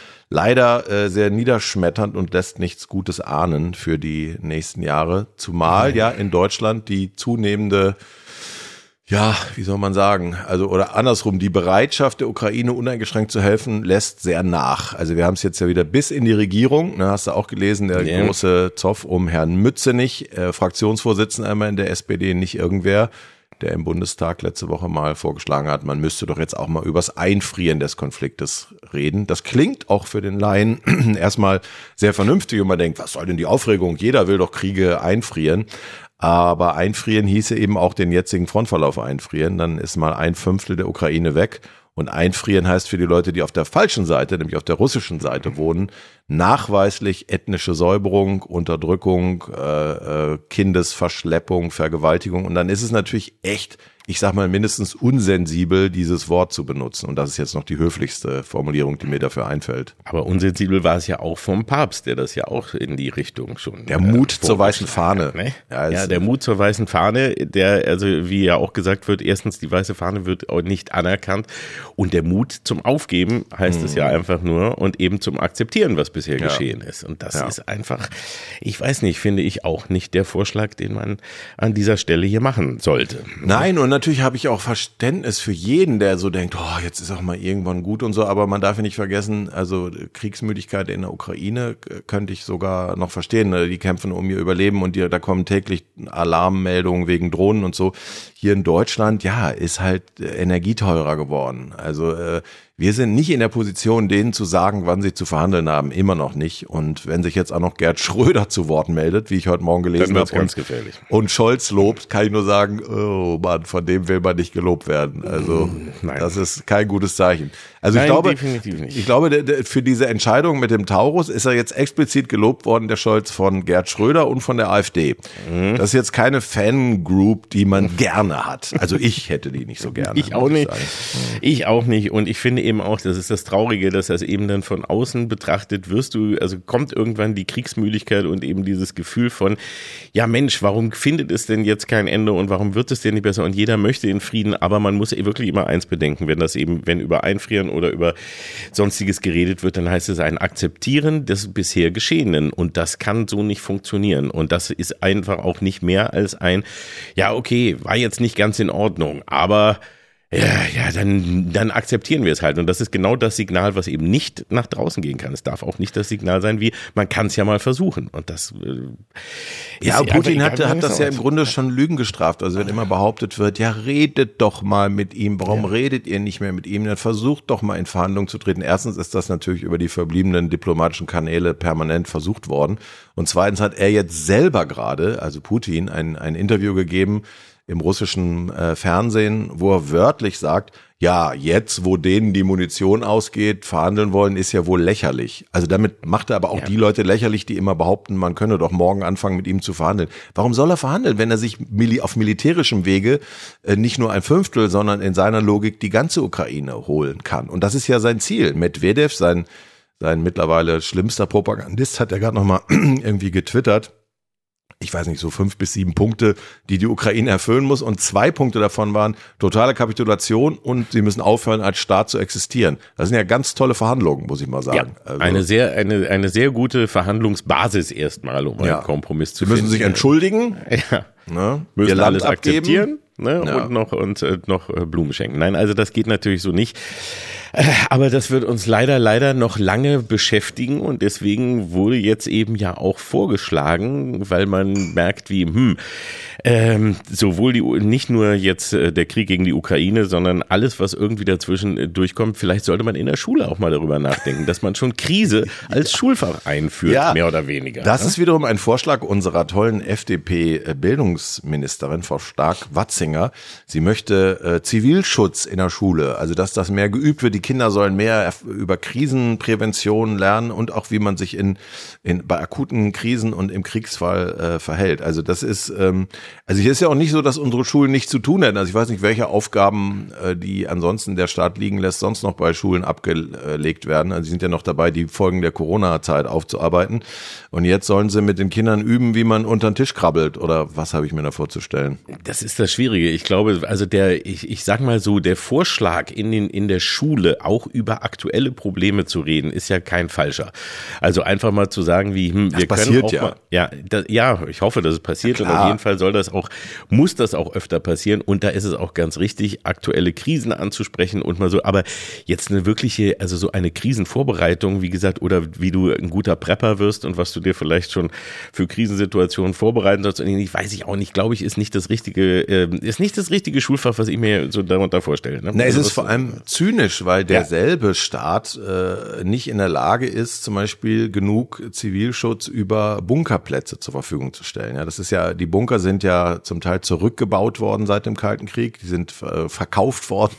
leider sehr niederschmetternd und lässt nichts Gutes ahnen für die nächsten Jahre. Zumal ja in Deutschland die zunehmende, ja, wie soll man sagen, also oder andersrum, die Bereitschaft der Ukraine uneingeschränkt zu helfen, lässt sehr nach. Also wir haben es jetzt ja wieder bis in die Regierung, ne, hast du auch gelesen, der große Zoff um Herrn Mützenich, Fraktionsvorsitzender einmal in der SPD, nicht irgendwer, der im Bundestag letzte Woche mal vorgeschlagen hat, man müsste doch jetzt auch mal übers Einfrieren des Konfliktes reden. Das klingt auch für den Laien erstmal sehr vernünftig und man denkt, was soll denn die Aufregung? Jeder will doch Kriege einfrieren. Aber einfrieren hieße eben auch den jetzigen Frontverlauf einfrieren. Dann ist mal 1/5 der Ukraine weg. Und einfrieren heißt für die Leute, die auf der falschen Seite, nämlich auf der russischen Seite wohnen, nachweislich ethnische Säuberung, Unterdrückung, Kindesverschleppung, Vergewaltigung. Und dann ist es natürlich echt, ich sag mal, mindestens unsensibel, dieses Wort zu benutzen. Und das ist jetzt noch die höflichste Formulierung, die mir dafür einfällt. Aber unsensibel war es ja auch vom Papst, der das ja auch in die Richtung schon. Der Mut zur weißen Fahne. Ne? Ja, der Mut zur weißen Fahne, der, also wie ja auch gesagt wird, erstens, die weiße Fahne wird auch nicht anerkannt. Und der Mut zum Aufgeben heißt es ja einfach nur und eben zum Akzeptieren, was bisher geschehen ist. Und das ist einfach, ich weiß nicht, finde ich auch nicht der Vorschlag, den man an dieser Stelle hier machen sollte. Nein, und natürlich habe ich auch Verständnis für jeden, der so denkt, oh, jetzt ist auch mal irgendwann gut und so, aber man darf ja nicht vergessen, also Kriegsmüdigkeit in der Ukraine könnte ich sogar noch verstehen, die kämpfen um ihr Überleben und da kommen täglich Alarmmeldungen wegen Drohnen und so. Hier in Deutschland, ja, ist halt Energie teurer geworden. Also wir sind nicht in der Position, denen zu sagen, wann sie zu verhandeln haben, immer noch nicht. Und wenn sich jetzt auch noch Gerd Schröder zu Wort meldet, wie ich heute Morgen gelesen habe, ganz gefährlich. Und Scholz lobt, kann ich nur sagen, oh Mann, von dem will man nicht gelobt werden. Also das ist kein gutes Zeichen. Also Nein, ich glaube, definitiv nicht. Ich glaube, für diese Entscheidung mit dem Taurus ist er jetzt explizit gelobt worden, der Scholz, von Gerd Schröder und von der AfD. Das ist jetzt keine Fangroup, die man gerne hat. Also ich hätte die nicht so gerne. Ich auch nicht. Ich auch nicht. Und ich finde eben auch, das ist das Traurige, dass das eben dann von außen betrachtet kommt irgendwann die Kriegsmüdigkeit und eben dieses Gefühl von, ja Mensch, warum findet es denn jetzt kein Ende und warum wird es denn nicht besser? Und jeder möchte den Frieden, aber man muss wirklich immer eins bedenken, wenn über Einfrieren oder über Sonstiges geredet wird, dann heißt es ein Akzeptieren des bisher Geschehenen. Und das kann so nicht funktionieren. Und das ist einfach auch nicht mehr als ein, ja okay, war jetzt nicht ganz in Ordnung, aber dann akzeptieren wir es halt. Und das ist genau das Signal, was eben nicht nach draußen gehen kann. Es darf auch nicht das Signal sein, wie man kann es ja mal versuchen. Und das ja, Putin hat das ja im Grunde schon Lügen gestraft. Also wenn immer behauptet wird, ja, redet doch mal mit ihm. Warum redet ihr nicht mehr mit ihm? Dann versucht doch mal in Verhandlungen zu treten. Erstens ist das natürlich über die verbliebenen diplomatischen Kanäle permanent versucht worden. Und zweitens hat er jetzt selber gerade, also Putin, ein Interview gegeben im russischen Fernsehen, wo er wörtlich sagt, ja, jetzt, wo denen die Munition ausgeht, verhandeln wollen, ist ja wohl lächerlich. Also damit macht er aber auch die Leute lächerlich, die immer behaupten, man könne doch morgen anfangen, mit ihm zu verhandeln. Warum soll er verhandeln, wenn er sich auf militärischem Wege nicht nur ein Fünftel, sondern in seiner Logik die ganze Ukraine holen kann? Und das ist ja sein Ziel. Medvedev, sein mittlerweile schlimmster Propagandist, hat ja gerade nochmal irgendwie getwittert, ich weiß nicht, so 5 bis 7 Punkte, die Ukraine erfüllen muss. Und 2 Punkte davon waren totale Kapitulation und sie müssen aufhören, als Staat zu existieren. Das sind ja ganz tolle Verhandlungen, muss ich mal sagen. Ja, also eine sehr gute Verhandlungsbasis erstmal, um einen Kompromiss zu finden. Sie müssen sich entschuldigen. Ja. Ne? Müssen ihr Land alles abgeben. Akzeptieren. Und noch Blumen schenken. Nein, also das geht natürlich so nicht. Aber das wird uns leider noch lange beschäftigen und deswegen wurde jetzt eben ja auch vorgeschlagen, weil man merkt, wie sowohl nicht nur jetzt der Krieg gegen die Ukraine, sondern alles, was irgendwie dazwischen durchkommt, vielleicht sollte man in der Schule auch mal darüber nachdenken, dass man schon Krise als Schulfach einführt, mehr oder weniger. Das ist wiederum ein Vorschlag unserer tollen FDP-Bildungsministerin, Frau Stark-Watzinger. Sie möchte Zivilschutz in der Schule, also dass das mehr geübt wird. Die Kinder sollen mehr über Krisenprävention lernen und auch wie man sich bei akuten Krisen und im Kriegsfall verhält. Also das ist, also hier ist ja auch nicht so, dass unsere Schulen nichts zu tun hätten. Also ich weiß nicht, welche Aufgaben, die ansonsten der Staat liegen lässt, sonst noch bei Schulen abgelegt werden. Also sie sind ja noch dabei, die Folgen der Corona-Zeit aufzuarbeiten. Und jetzt sollen sie mit den Kindern üben, wie man unter den Tisch krabbelt. Oder was habe ich mir da vorzustellen? Das ist das Schwierige. Ich glaube, also ich sag mal so, der Vorschlag in der Schule auch über aktuelle Probleme zu reden, ist ja kein falscher. Also einfach mal zu sagen, wie wir können auch mal, ich hoffe, dass es passiert und auf jeden Fall muss das auch öfter passieren und da ist es auch ganz richtig, aktuelle Krisen anzusprechen und mal so, aber jetzt eine wirkliche, also so eine Krisenvorbereitung, wie gesagt, oder wie du ein guter Prepper wirst und was du dir vielleicht schon für Krisensituationen vorbereiten sollst, und ich weiß ich auch nicht, glaube ich, ist nicht das richtige Schulfach, was ich mir so darunter vorstelle. Ne? Es ist vor allem zynisch, weil derselbe Staat nicht in der Lage ist, zum Beispiel genug Zivilschutz über Bunkerplätze zur Verfügung zu stellen. Ja, das ist ja, die Bunker sind ja zum Teil zurückgebaut worden seit dem Kalten Krieg, die sind verkauft worden.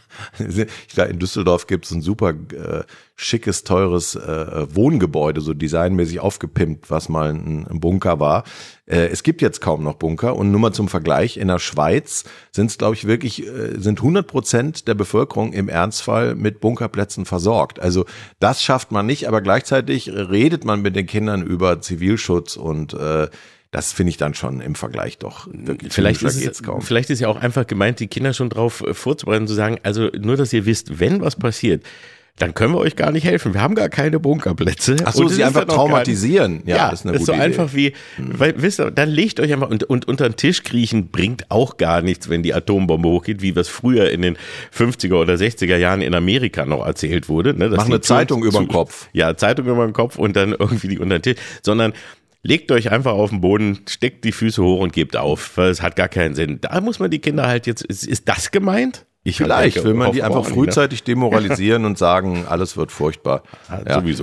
In Düsseldorf gibt es ein super schickes, teures Wohngebäude, so designmäßig aufgepimpt, was mal ein Bunker war. Es gibt jetzt kaum noch Bunker und nur mal zum Vergleich, in der Schweiz sind es, glaube ich, wirklich, sind 100% der Bevölkerung im Ernstfall mit Bunkerplätzen versorgt. Also das schafft man nicht, aber gleichzeitig redet man mit den Kindern über Zivilschutz und das finde ich dann schon im Vergleich doch wirklich. Vielleicht ist ja auch einfach gemeint, die Kinder schon drauf vorzubereiten, zu sagen, also nur, dass ihr wisst, wenn was passiert, dann können wir euch gar nicht helfen. Wir haben gar keine Bunkerplätze. Ach so, sie einfach traumatisieren. Ja, das ist eine gute Idee. Einfach wie, weil, wisst ihr, dann legt euch einfach, und unter den Tisch kriechen bringt auch gar nichts, wenn die Atombombe hochgeht, wie was früher in den 50er oder 60er Jahren in Amerika noch erzählt wurde. Ne, mach eine Zeitung über den Kopf. Ja, Zeitung über den Kopf und dann irgendwie die unter den Tisch, sondern legt euch einfach auf den Boden, steckt die Füße hoch und gebt auf, weil es hat gar keinen Sinn. Da muss man die Kinder halt jetzt, ist das gemeint? Vielleicht will man die einfach frühzeitig demoralisieren und sagen, alles wird furchtbar. Sowieso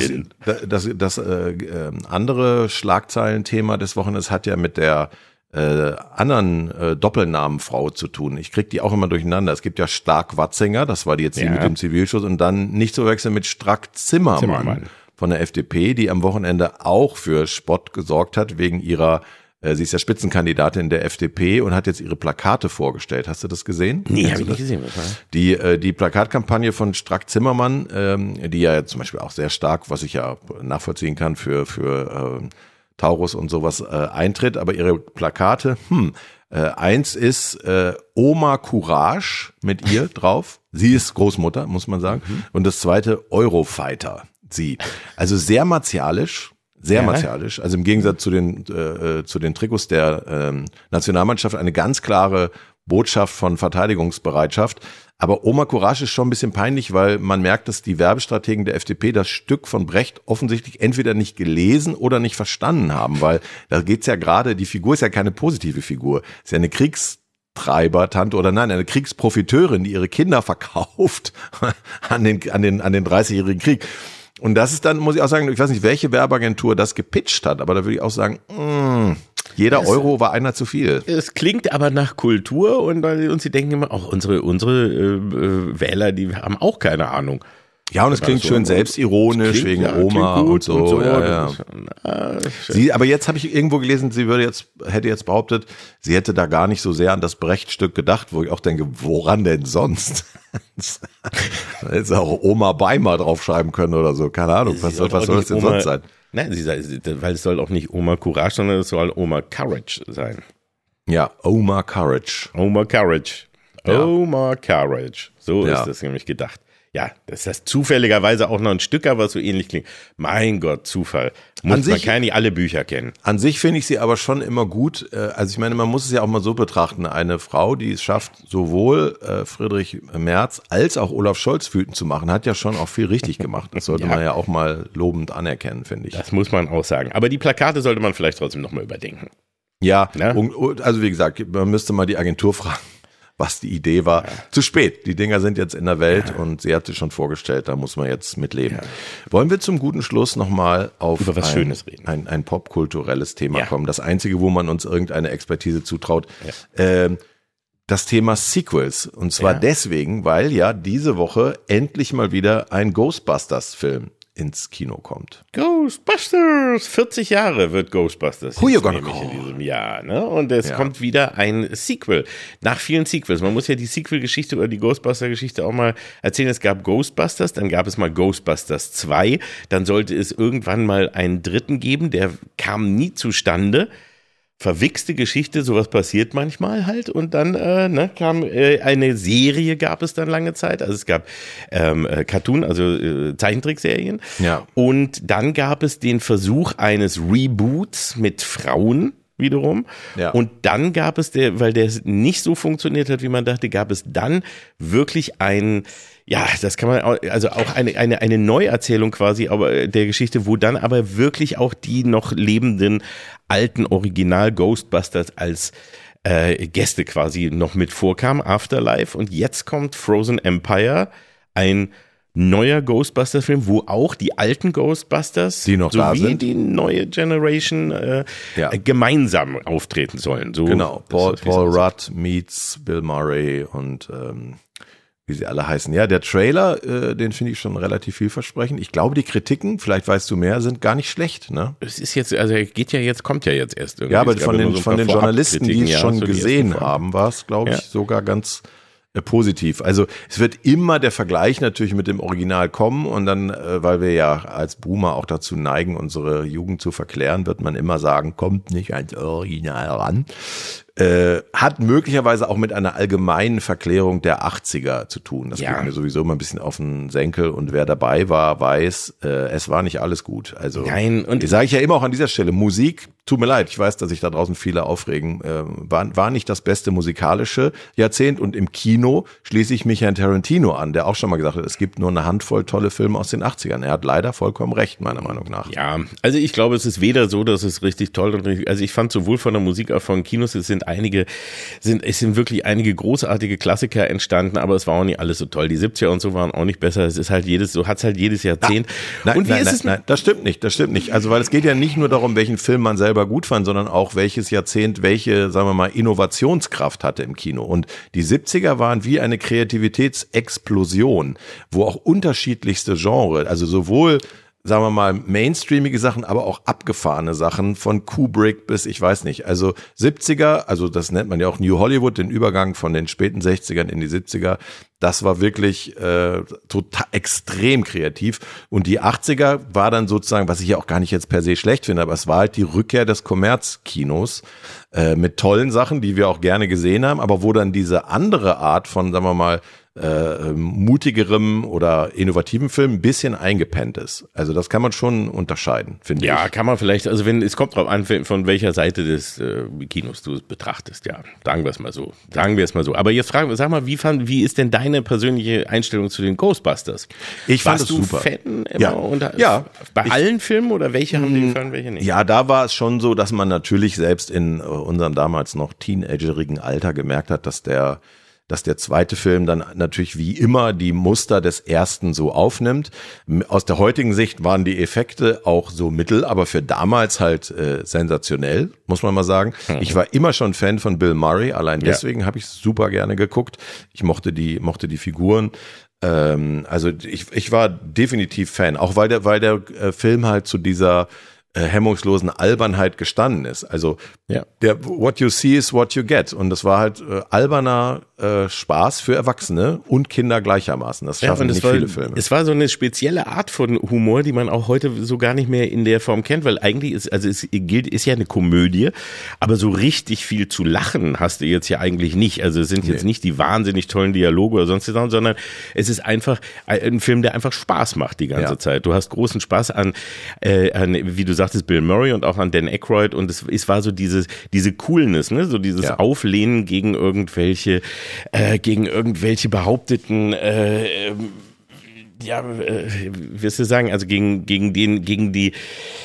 das andere Schlagzeilenthema des Wochenendes hat ja mit der anderen Doppelnamenfrau zu tun. Ich krieg die auch immer durcheinander. Es gibt ja Stark-Watzinger, das war die jetzt die mit dem Zivilschutz, und dann nicht zu wechseln mit Strack-Zimmermann von der FDP, die am Wochenende auch für Spott gesorgt hat wegen ihrer, sie ist ja Spitzenkandidatin der FDP und hat jetzt ihre Plakate vorgestellt. Hast du das gesehen? Nee, habe ich nicht gesehen. Die Plakatkampagne von Strack-Zimmermann, die ja zum Beispiel auch sehr stark, was ich ja nachvollziehen kann, für Taurus und sowas eintritt, aber ihre Plakate, eins ist Oma Courage mit ihr drauf. Sie ist Großmutter, muss man sagen. Und das zweite Eurofighter. Sie. Also sehr martialisch. Martialisch. Also im Gegensatz zu den Trikots der Nationalmannschaft eine ganz klare Botschaft von Verteidigungsbereitschaft. Aber Oma Courage ist schon ein bisschen peinlich, weil man merkt, dass die Werbestrategen der FDP das Stück von Brecht offensichtlich entweder nicht gelesen oder nicht verstanden haben, weil da geht's ja gerade, die Figur ist ja keine positive Figur, ist ja eine Kriegstreiber-Tante oder nein, eine Kriegsprofiteurin, die ihre Kinder verkauft an den 30-jährigen Krieg. Und das ist dann, muss ich auch sagen, ich weiß nicht, welche Werbeagentur das gepitcht hat, aber da würde ich auch sagen, jeder Euro war einer zu viel. Es klingt aber nach Kultur und sie denken immer, auch unsere Wähler, die haben auch keine Ahnung. Ja, und es klingt schön selbstironisch wegen Oma und so. Ja. Aber jetzt habe ich irgendwo gelesen, hätte jetzt behauptet, sie hätte da gar nicht so sehr an das Brecht-Stück gedacht, wo ich auch denke, woran denn sonst? Da hätte sie auch Oma Beimer draufschreiben können oder so. Keine Ahnung, was soll das denn sonst sein? Nein, weil es soll auch nicht Oma Courage, sondern es soll Oma Courage sein. Ja, Oma Courage. Oma Courage. Ja. Oma Courage. So ist das nämlich gedacht. Ja, das ist zufälligerweise auch noch ein Stück, was so ähnlich klingt. Mein Gott, Zufall. Man kann nicht alle Bücher kennen. An sich finde ich sie aber schon immer gut. Also ich meine, man muss es ja auch mal so betrachten. Eine Frau, die es schafft, sowohl Friedrich Merz als auch Olaf Scholz wütend zu machen, hat ja schon auch viel richtig gemacht. Das sollte man ja auch mal lobend anerkennen, finde ich. Das muss man auch sagen. Aber die Plakate sollte man vielleicht trotzdem nochmal überdenken. Ja, also wie gesagt, man müsste mal die Agentur fragen, was die Idee war. Ja. Zu spät. Die Dinger sind jetzt in der Welt und sie hat sich schon vorgestellt, da muss man jetzt mitleben. Ja. Wollen wir zum guten Schluss nochmal auf über was Schönes reden. Ein popkulturelles Thema kommen. Das einzige, wo man uns irgendeine Expertise zutraut. Ja. Das Thema Sequels. Und zwar deswegen, weil ja diese Woche endlich mal wieder ein Ghostbusters-Film ins Kino kommt. Ghostbusters! 40 Jahre wird Ghostbusters. Who you gonna call? In diesem Jahr, ne? Und es kommt wieder ein Sequel. Nach vielen Sequels. Man muss ja die Sequel-Geschichte oder die Ghostbuster-Geschichte auch mal erzählen. Es gab Ghostbusters, dann gab es mal Ghostbusters 2. Dann sollte es irgendwann mal einen dritten geben. Der kam nie zustande. Verwichste Geschichte, sowas passiert manchmal halt und dann kam eine Serie, gab es dann lange Zeit, also es gab Cartoon, also Zeichentrickserien und dann gab es den Versuch eines Reboots mit Frauen wiederum und dann gab es, weil der nicht so funktioniert hat, wie man dachte, gab es dann wirklich das kann man also auch eine Neuerzählung quasi aber der Geschichte, wo dann aber wirklich auch die noch lebenden alten Original Ghostbusters als Gäste quasi noch mit vorkamen, Afterlife, und jetzt kommt Frozen Empire, ein neuer Ghostbusters-Film, wo auch die alten Ghostbusters die noch da sind, die neue Generation gemeinsam auftreten sollen. So, genau, Paul Rudd meets Bill Murray und wie sie alle heißen. Ja, der Trailer, den finde ich schon relativ vielversprechend. Ich glaube, die Kritiken, vielleicht weißt du mehr, sind gar nicht schlecht, ne? Es ist jetzt, also kommt ja jetzt erst irgendwie. Ja, aber von den Journalisten, die es schon gesehen haben, war es, glaube ich, sogar ganz positiv. Also es wird immer der Vergleich natürlich mit dem Original kommen und dann, weil wir ja als Boomer auch dazu neigen, unsere Jugend zu verklären, wird man immer sagen, kommt nicht ans Original ran. Hat möglicherweise auch mit einer allgemeinen Verklärung der 80er zu tun. Das geht mir sowieso immer ein bisschen auf den Senkel und wer dabei war, weiß, es war nicht alles gut. Also, nein, und sage ich ja immer auch an dieser Stelle, Musik tut mir leid, ich weiß, dass sich da draußen viele aufregen, war nicht das beste musikalische Jahrzehnt, und im Kino schließe ich mich Herrn Tarantino an, der auch schon mal gesagt hat, es gibt nur eine Handvoll tolle Filme aus den 80ern. Er hat leider vollkommen recht, meiner Meinung nach. Ja, also ich glaube, es ist weder so, dass es richtig toll und richtig, also ich fand sowohl von der Musik als auch von Kinos, es sind wirklich einige großartige Klassiker entstanden, aber es war auch nicht alles so toll. Die 70er und so waren auch nicht besser. Es ist halt jedes Jahrzehnt. Nein, das stimmt nicht. Also, weil es geht ja nicht nur darum, welchen Film man selber gut fand, sondern auch welches Jahrzehnt welche, sagen wir mal, Innovationskraft hatte im Kino. Und die 70er waren wie eine Kreativitätsexplosion, wo auch unterschiedlichste Genres, also sowohl, sagen wir mal, mainstreamige Sachen, aber auch abgefahrene Sachen, von Kubrick bis, ich weiß nicht, also 70er, also das nennt man ja auch New Hollywood, den Übergang von den späten 60ern in die 70er, das war wirklich total extrem kreativ. Und die 80er war dann sozusagen, was ich ja auch gar nicht jetzt per se schlecht finde, aber es war halt die Rückkehr des Kommerzkinos mit tollen Sachen, die wir auch gerne gesehen haben, aber wo dann diese andere Art von, sagen wir mal, mutigerem oder innovativen Film ein bisschen eingepennt ist. Also das kann man schon unterscheiden, finde ich. Ja, kann man vielleicht, also es kommt drauf an, von welcher Seite des Kinos du es betrachtest, ja. Sagen wir es mal so. Aber jetzt sag mal, wie ist denn deine persönliche Einstellung zu den Ghostbusters? Ich fand es super. Warst du Fan immer? Ja. Bei allen Filmen oder welche haben dir gefallen, welche nicht? Ja, da war es schon so, dass man natürlich selbst in unserem damals noch teenagerigen Alter gemerkt hat, dass der zweite Film dann natürlich wie immer die Muster des ersten so aufnimmt. Aus der heutigen Sicht waren die Effekte auch so mittel, aber für damals halt sensationell, muss man mal sagen. Ich war immer schon Fan von Bill Murray, allein deswegen habe ich es super gerne geguckt. Ich mochte die Figuren. Also ich war definitiv Fan, auch weil der Film halt zu dieser hemmungslosen Albernheit gestanden ist. Also der What you see is what you get. Und das war halt alberner Spaß für Erwachsene und Kinder gleichermaßen. Das schaffen nicht viele Filme. Es war so eine spezielle Art von Humor, die man auch heute so gar nicht mehr in der Form kennt, weil eigentlich ist ja eine Komödie, aber so richtig viel zu lachen hast du jetzt ja eigentlich nicht. Also es sind jetzt nicht die wahnsinnig tollen Dialoge oder sonst was, sondern es ist einfach ein Film, der einfach Spaß macht die ganze Zeit. Du hast großen Spaß an, wie du sagtest, Bill Murray und auch an Dan Aykroyd, und es war so diese Coolness, ne, so dieses Auflehnen gegen irgendwelche behaupteten, wirst du sagen, also gegen die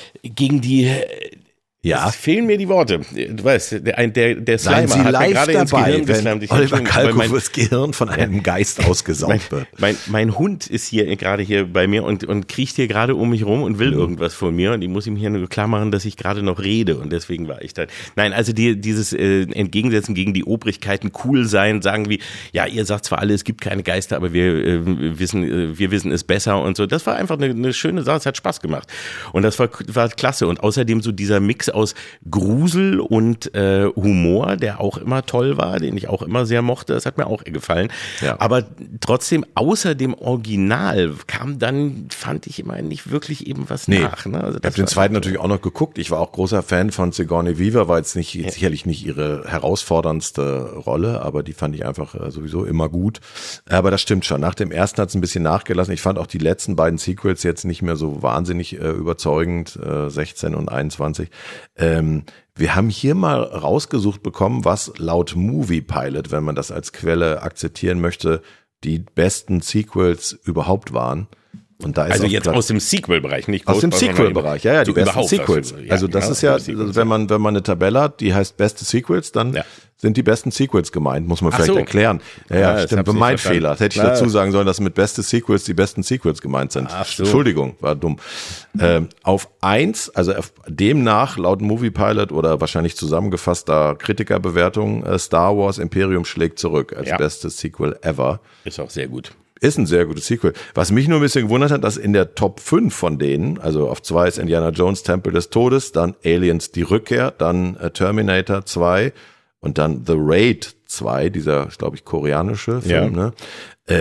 Ja. Es fehlen mir die Worte. Du weißt, der Slimer Sie hat live mir gerade ins dabei, Gehirn wenn Oliver Kalkofes Gehirn von einem Geist ausgesaugt wird. Mein Hund ist gerade hier bei mir und kriecht hier gerade um mich rum und will irgendwas von mir, und ich muss ihm hier nur klar machen, dass ich gerade noch rede, und deswegen war ich da. Nein, also dieses Entgegensetzen gegen die Obrigkeiten, cool sein, sagen wie, ja, ihr sagt zwar alle, es gibt keine Geister, aber wir wissen es besser und so. Das war einfach eine schöne Sache, es hat Spaß gemacht. Und das war klasse. Und außerdem so dieser Mix aus Grusel und Humor, der auch immer toll war, den ich auch immer sehr mochte, das hat mir auch gefallen. Ja. Aber trotzdem, außer dem Original kam dann, fand ich immer nicht wirklich eben was nach. Ne? Also ich habe den zweiten natürlich auch noch geguckt. Ich war auch großer Fan von Sigourney Weaver, war jetzt sicherlich nicht ihre herausforderndste Rolle, aber die fand ich einfach sowieso immer gut. Aber das stimmt schon. Nach dem ersten hat es ein bisschen nachgelassen. Ich fand auch die letzten beiden Sequels jetzt nicht mehr so wahnsinnig überzeugend, 16 und 21. Wir haben hier mal rausgesucht bekommen, was laut Movie Pilot, wenn man das als Quelle akzeptieren möchte, die besten Sequels überhaupt waren. Und da ist also jetzt aus dem Sequel-Bereich, nicht aus dem Sequel-Bereich, ja, die besten Sequels. Also das ist ja, wenn man eine Tabelle hat, die heißt beste Sequels, dann sind die besten Sequels gemeint, muss man vielleicht erklären. Ja, stimmt, mein Fehler. Das hätte ich dazu sagen sollen, dass mit beste Sequels die besten Sequels gemeint sind. So. Entschuldigung, war dumm. Auf 1, also demnach laut Movie Pilot oder wahrscheinlich zusammengefasster Kritikerbewertung, Star Wars Imperium schlägt zurück als bestes Sequel ever. Ist auch sehr gut. Ist ein sehr gutes Sequel. Was mich nur ein bisschen gewundert hat, dass in der Top 5 von denen, also auf 2 ist Indiana Jones Tempel des Todes, dann Aliens die Rückkehr, dann Terminator 2 und dann The Raid 2, dieser, glaube ich, koreanische Film, ne?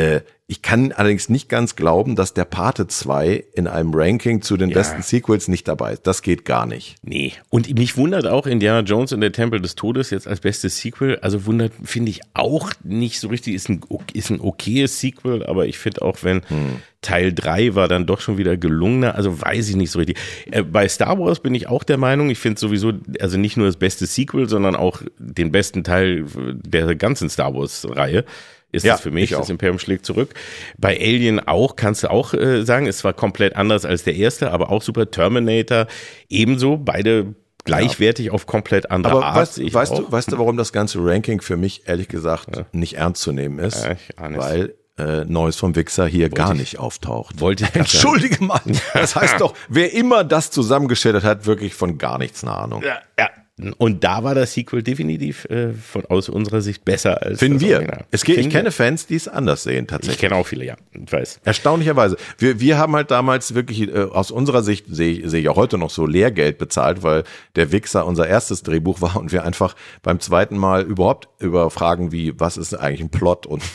Ich kann allerdings nicht ganz glauben, dass der Pate 2 in einem Ranking zu den besten Sequels nicht dabei ist. Das geht gar nicht. Nee. Und mich wundert auch Indiana Jones und der Tempel des Todes jetzt als bestes Sequel. Also finde ich auch nicht so richtig. Ist ein okayes Sequel, aber ich finde auch, wenn Teil 3 war dann doch schon wieder gelungener. Also weiß ich nicht so richtig. Bei Star Wars bin ich auch der Meinung, ich finde sowieso, also nicht nur das beste Sequel, sondern auch den besten Teil der ganzen Star Wars-Reihe. Ist das für mich, das Imperium schlägt zurück. Bei Alien auch, kannst du auch sagen, es war komplett anders als der erste, aber auch super. Terminator ebenso, beide gleichwertig auf komplett andere Art. Weißt du, warum das ganze Ranking für mich, ehrlich gesagt, nicht ernst zu nehmen ist? Weil Neues vom Wichser hier gar nicht auftaucht. Entschuldige mal, das heißt doch, wer immer das zusammengestellt hat, wirklich von gar nichts eine Ahnung. Ja. Und da war das Sequel definitiv aus unserer Sicht besser als Finden wir. Original. Ich kenne Fans, die es anders sehen tatsächlich. Ich kenne auch viele, ja. Ich weiß. Erstaunlicherweise. Wir haben halt damals wirklich, aus unserer Sicht sehe ich auch heute noch so Lehrgeld bezahlt, weil der Wichser unser erstes Drehbuch war und wir einfach beim zweiten Mal überhaupt über Fragen wie, was ist eigentlich ein Plot und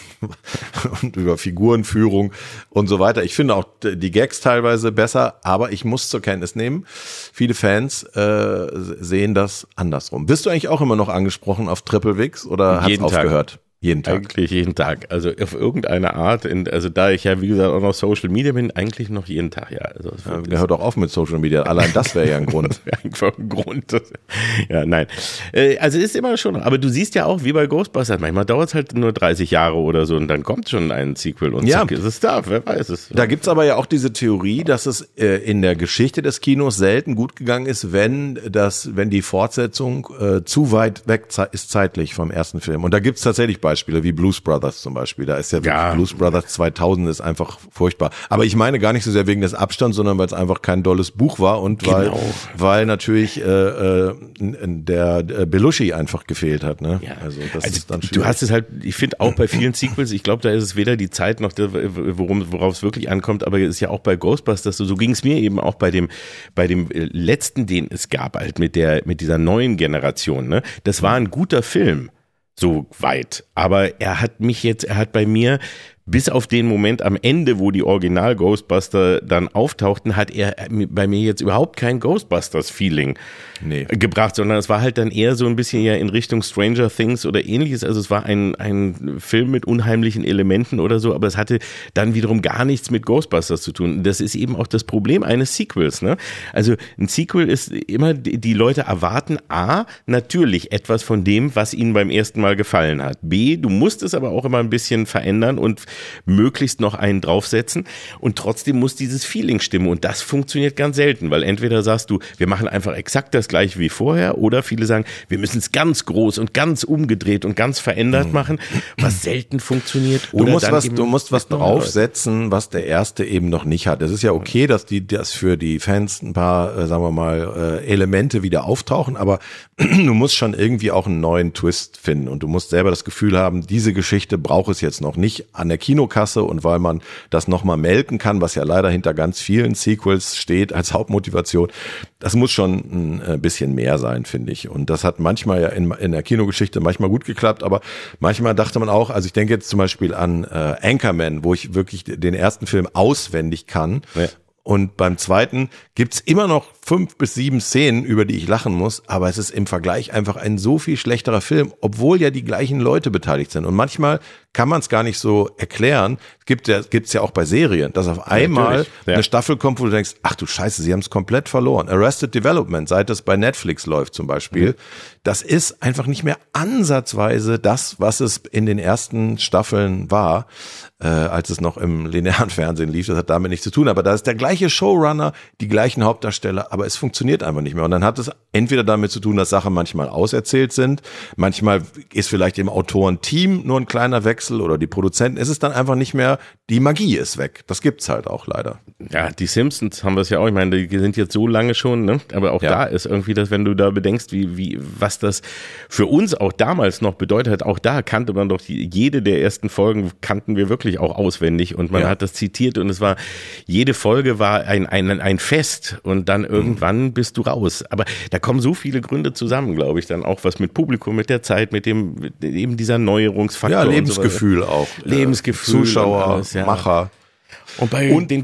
über Figurenführung und so weiter. Ich finde auch die Gags teilweise besser, aber ich muss zur Kenntnis nehmen, viele Fans sehen das andersrum. Bist du eigentlich auch immer noch angesprochen auf Triple Wix oder hast du aufgehört? Jeden Tag. Eigentlich jeden Tag. Also auf irgendeine Art. Also da ich ja, wie gesagt, auch noch Social Media bin, eigentlich noch jeden Tag, ja. Also hör doch auf mit Social Media. Allein das wäre ja ein Grund. Das wäre einfach ein Grund. Ja, nein. Also ist immer schon, aber du siehst ja auch, wie bei Ghostbusters, manchmal dauert es halt nur 30 Jahre oder so und dann kommt schon ein Sequel und zack, ist es da, wer weiß es. Da gibt's aber ja auch diese Theorie, dass es in der Geschichte des Kinos selten gut gegangen ist, wenn die Fortsetzung zu weit weg ist zeitlich vom ersten Film. Und da gibt's tatsächlich Beispiele, wie Blues Brothers zum Beispiel. Da ist ja Blues Brothers 2000 ist einfach furchtbar. Aber ich meine gar nicht so sehr wegen des Abstands, sondern weil es einfach kein dolles Buch war und weil natürlich der Belushi einfach gefehlt hat. Ne? Ja. Also das ist dann schwierig. Du hast es halt, ich finde auch bei vielen Sequels, ich glaube, da ist es weder die Zeit noch worauf es wirklich ankommt, aber es ist ja auch bei Ghostbusters so ging es mir eben auch bei dem letzten, den es gab, halt mit dieser neuen Generation. Ne? Das war ein guter Film. So weit. Aber er hat bei mir bis auf den Moment am Ende, wo die Original-Ghostbuster dann auftauchten, hat er bei mir jetzt überhaupt kein Ghostbusters-Feeling gebracht, sondern es war halt dann eher so ein bisschen ja in Richtung Stranger Things oder ähnliches. Also es war ein Film mit unheimlichen Elementen oder so, aber es hatte dann wiederum gar nichts mit Ghostbusters zu tun. Das ist eben auch das Problem eines Sequels. Ne? Also ein Sequel ist immer, die Leute erwarten A, natürlich etwas von dem, was ihnen beim ersten Mal gefallen hat. B, du musst es aber auch immer ein bisschen verändern und möglichst noch einen draufsetzen und trotzdem muss dieses Feeling stimmen und das funktioniert ganz selten, weil entweder sagst du, wir machen einfach exakt das gleiche wie vorher oder viele sagen, wir müssen es ganz groß und ganz umgedreht und ganz verändert machen, was selten funktioniert. Du musst was draufsetzen, was der erste eben noch nicht hat. Es ist ja okay, dass für die Fans ein paar, sagen wir mal, Elemente wieder auftauchen, aber du musst schon irgendwie auch einen neuen Twist finden und du musst selber das Gefühl haben, diese Geschichte braucht es jetzt noch nicht an der Kinokasse und weil man das nochmal melken kann, was ja leider hinter ganz vielen Sequels steht als Hauptmotivation, das muss schon ein bisschen mehr sein, finde ich. Und das hat manchmal ja in der Kinogeschichte manchmal gut geklappt, aber manchmal dachte man auch, also ich denke jetzt zum Beispiel an Anchorman, wo ich wirklich den ersten Film auswendig kann. Ja. Und beim zweiten gibt's immer noch 5 bis 7 Szenen, über die ich lachen muss, aber es ist im Vergleich einfach ein so viel schlechterer Film, obwohl ja die gleichen Leute beteiligt sind. Und manchmal kann man es gar nicht so erklären. Gibt's ja auch bei Serien, dass auf einmal eine Staffel kommt, wo du denkst, ach du Scheiße, sie haben es komplett verloren. Arrested Development, seit es bei Netflix läuft zum Beispiel, das ist einfach nicht mehr ansatzweise das, was es in den ersten Staffeln war, als es noch im linearen Fernsehen lief. Das hat damit nichts zu tun, aber da ist der gleiche Showrunner, die gleichen Hauptdarsteller, aber es funktioniert einfach nicht mehr. Und dann hat es entweder damit zu tun, dass Sachen manchmal auserzählt sind, manchmal ist vielleicht im Autorenteam nur ein kleiner Wechsel oder die Produzenten, es ist dann einfach nicht mehr, die Magie ist weg. Das gibt's halt auch leider. Ja, die Simpsons haben wir es ja auch, ich meine, die sind jetzt so lange schon, ne? Aber auch da ist irgendwie das, wenn du da bedenkst, was das für uns auch damals noch bedeutet hat, auch da kannte man doch jede der ersten Folgen kannten wir wirklich auch auswendig und man hat das zitiert und es war, jede Folge war ein Fest und dann irgendwie irgendwann bist du raus. Aber da kommen so viele Gründe zusammen, glaube ich, dann auch was mit Publikum, mit der Zeit, mit dem eben dieser Neuerungsfaktor. Ja, Lebensgefühl auch. Lebensgefühl. Zuschauer, alles, Macher. Und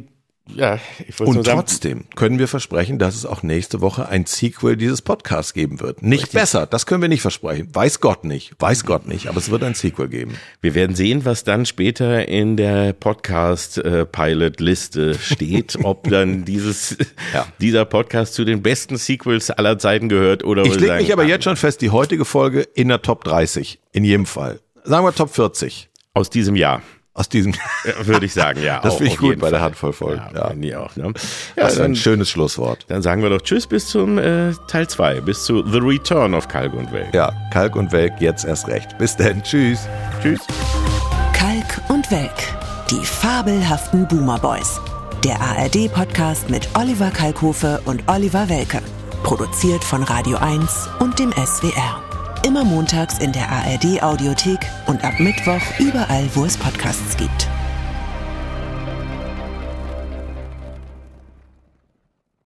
trotzdem können wir versprechen, dass es auch nächste Woche ein Sequel dieses Podcasts geben wird. Nicht Richtig. besser, das können wir nicht versprechen. Weiß Gott nicht, aber es wird ein Sequel geben. Wir werden sehen, was dann später in der Podcast-Pilot-Liste steht, ob dann dieser Podcast zu den besten Sequels aller Zeiten gehört oder Ich lege mich aber jetzt schon fest, die heutige Folge in der Top 30, in jedem Fall. Sagen wir Top 40. Aus diesem Jahr. Aus diesem, würde ich sagen, ja. Das finde ich gut bei der Fall. Handvoll Folgen. Ja. Nie auch, ne? Das ist ein schönes Schlusswort. Dann sagen wir doch Tschüss bis zum Teil 2, bis zu The Return of Kalk und Welk. Ja, Kalk und Welk jetzt erst recht. Bis dann, tschüss. Tschüss. Kalk und Welk, die fabelhaften Boomer Boys. Der ARD-Podcast mit Oliver Kalkofe und Oliver Welke. Produziert von Radio 1 und dem SWR. Immer montags in der ARD-Audiothek und ab Mittwoch überall, wo es Podcasts gibt.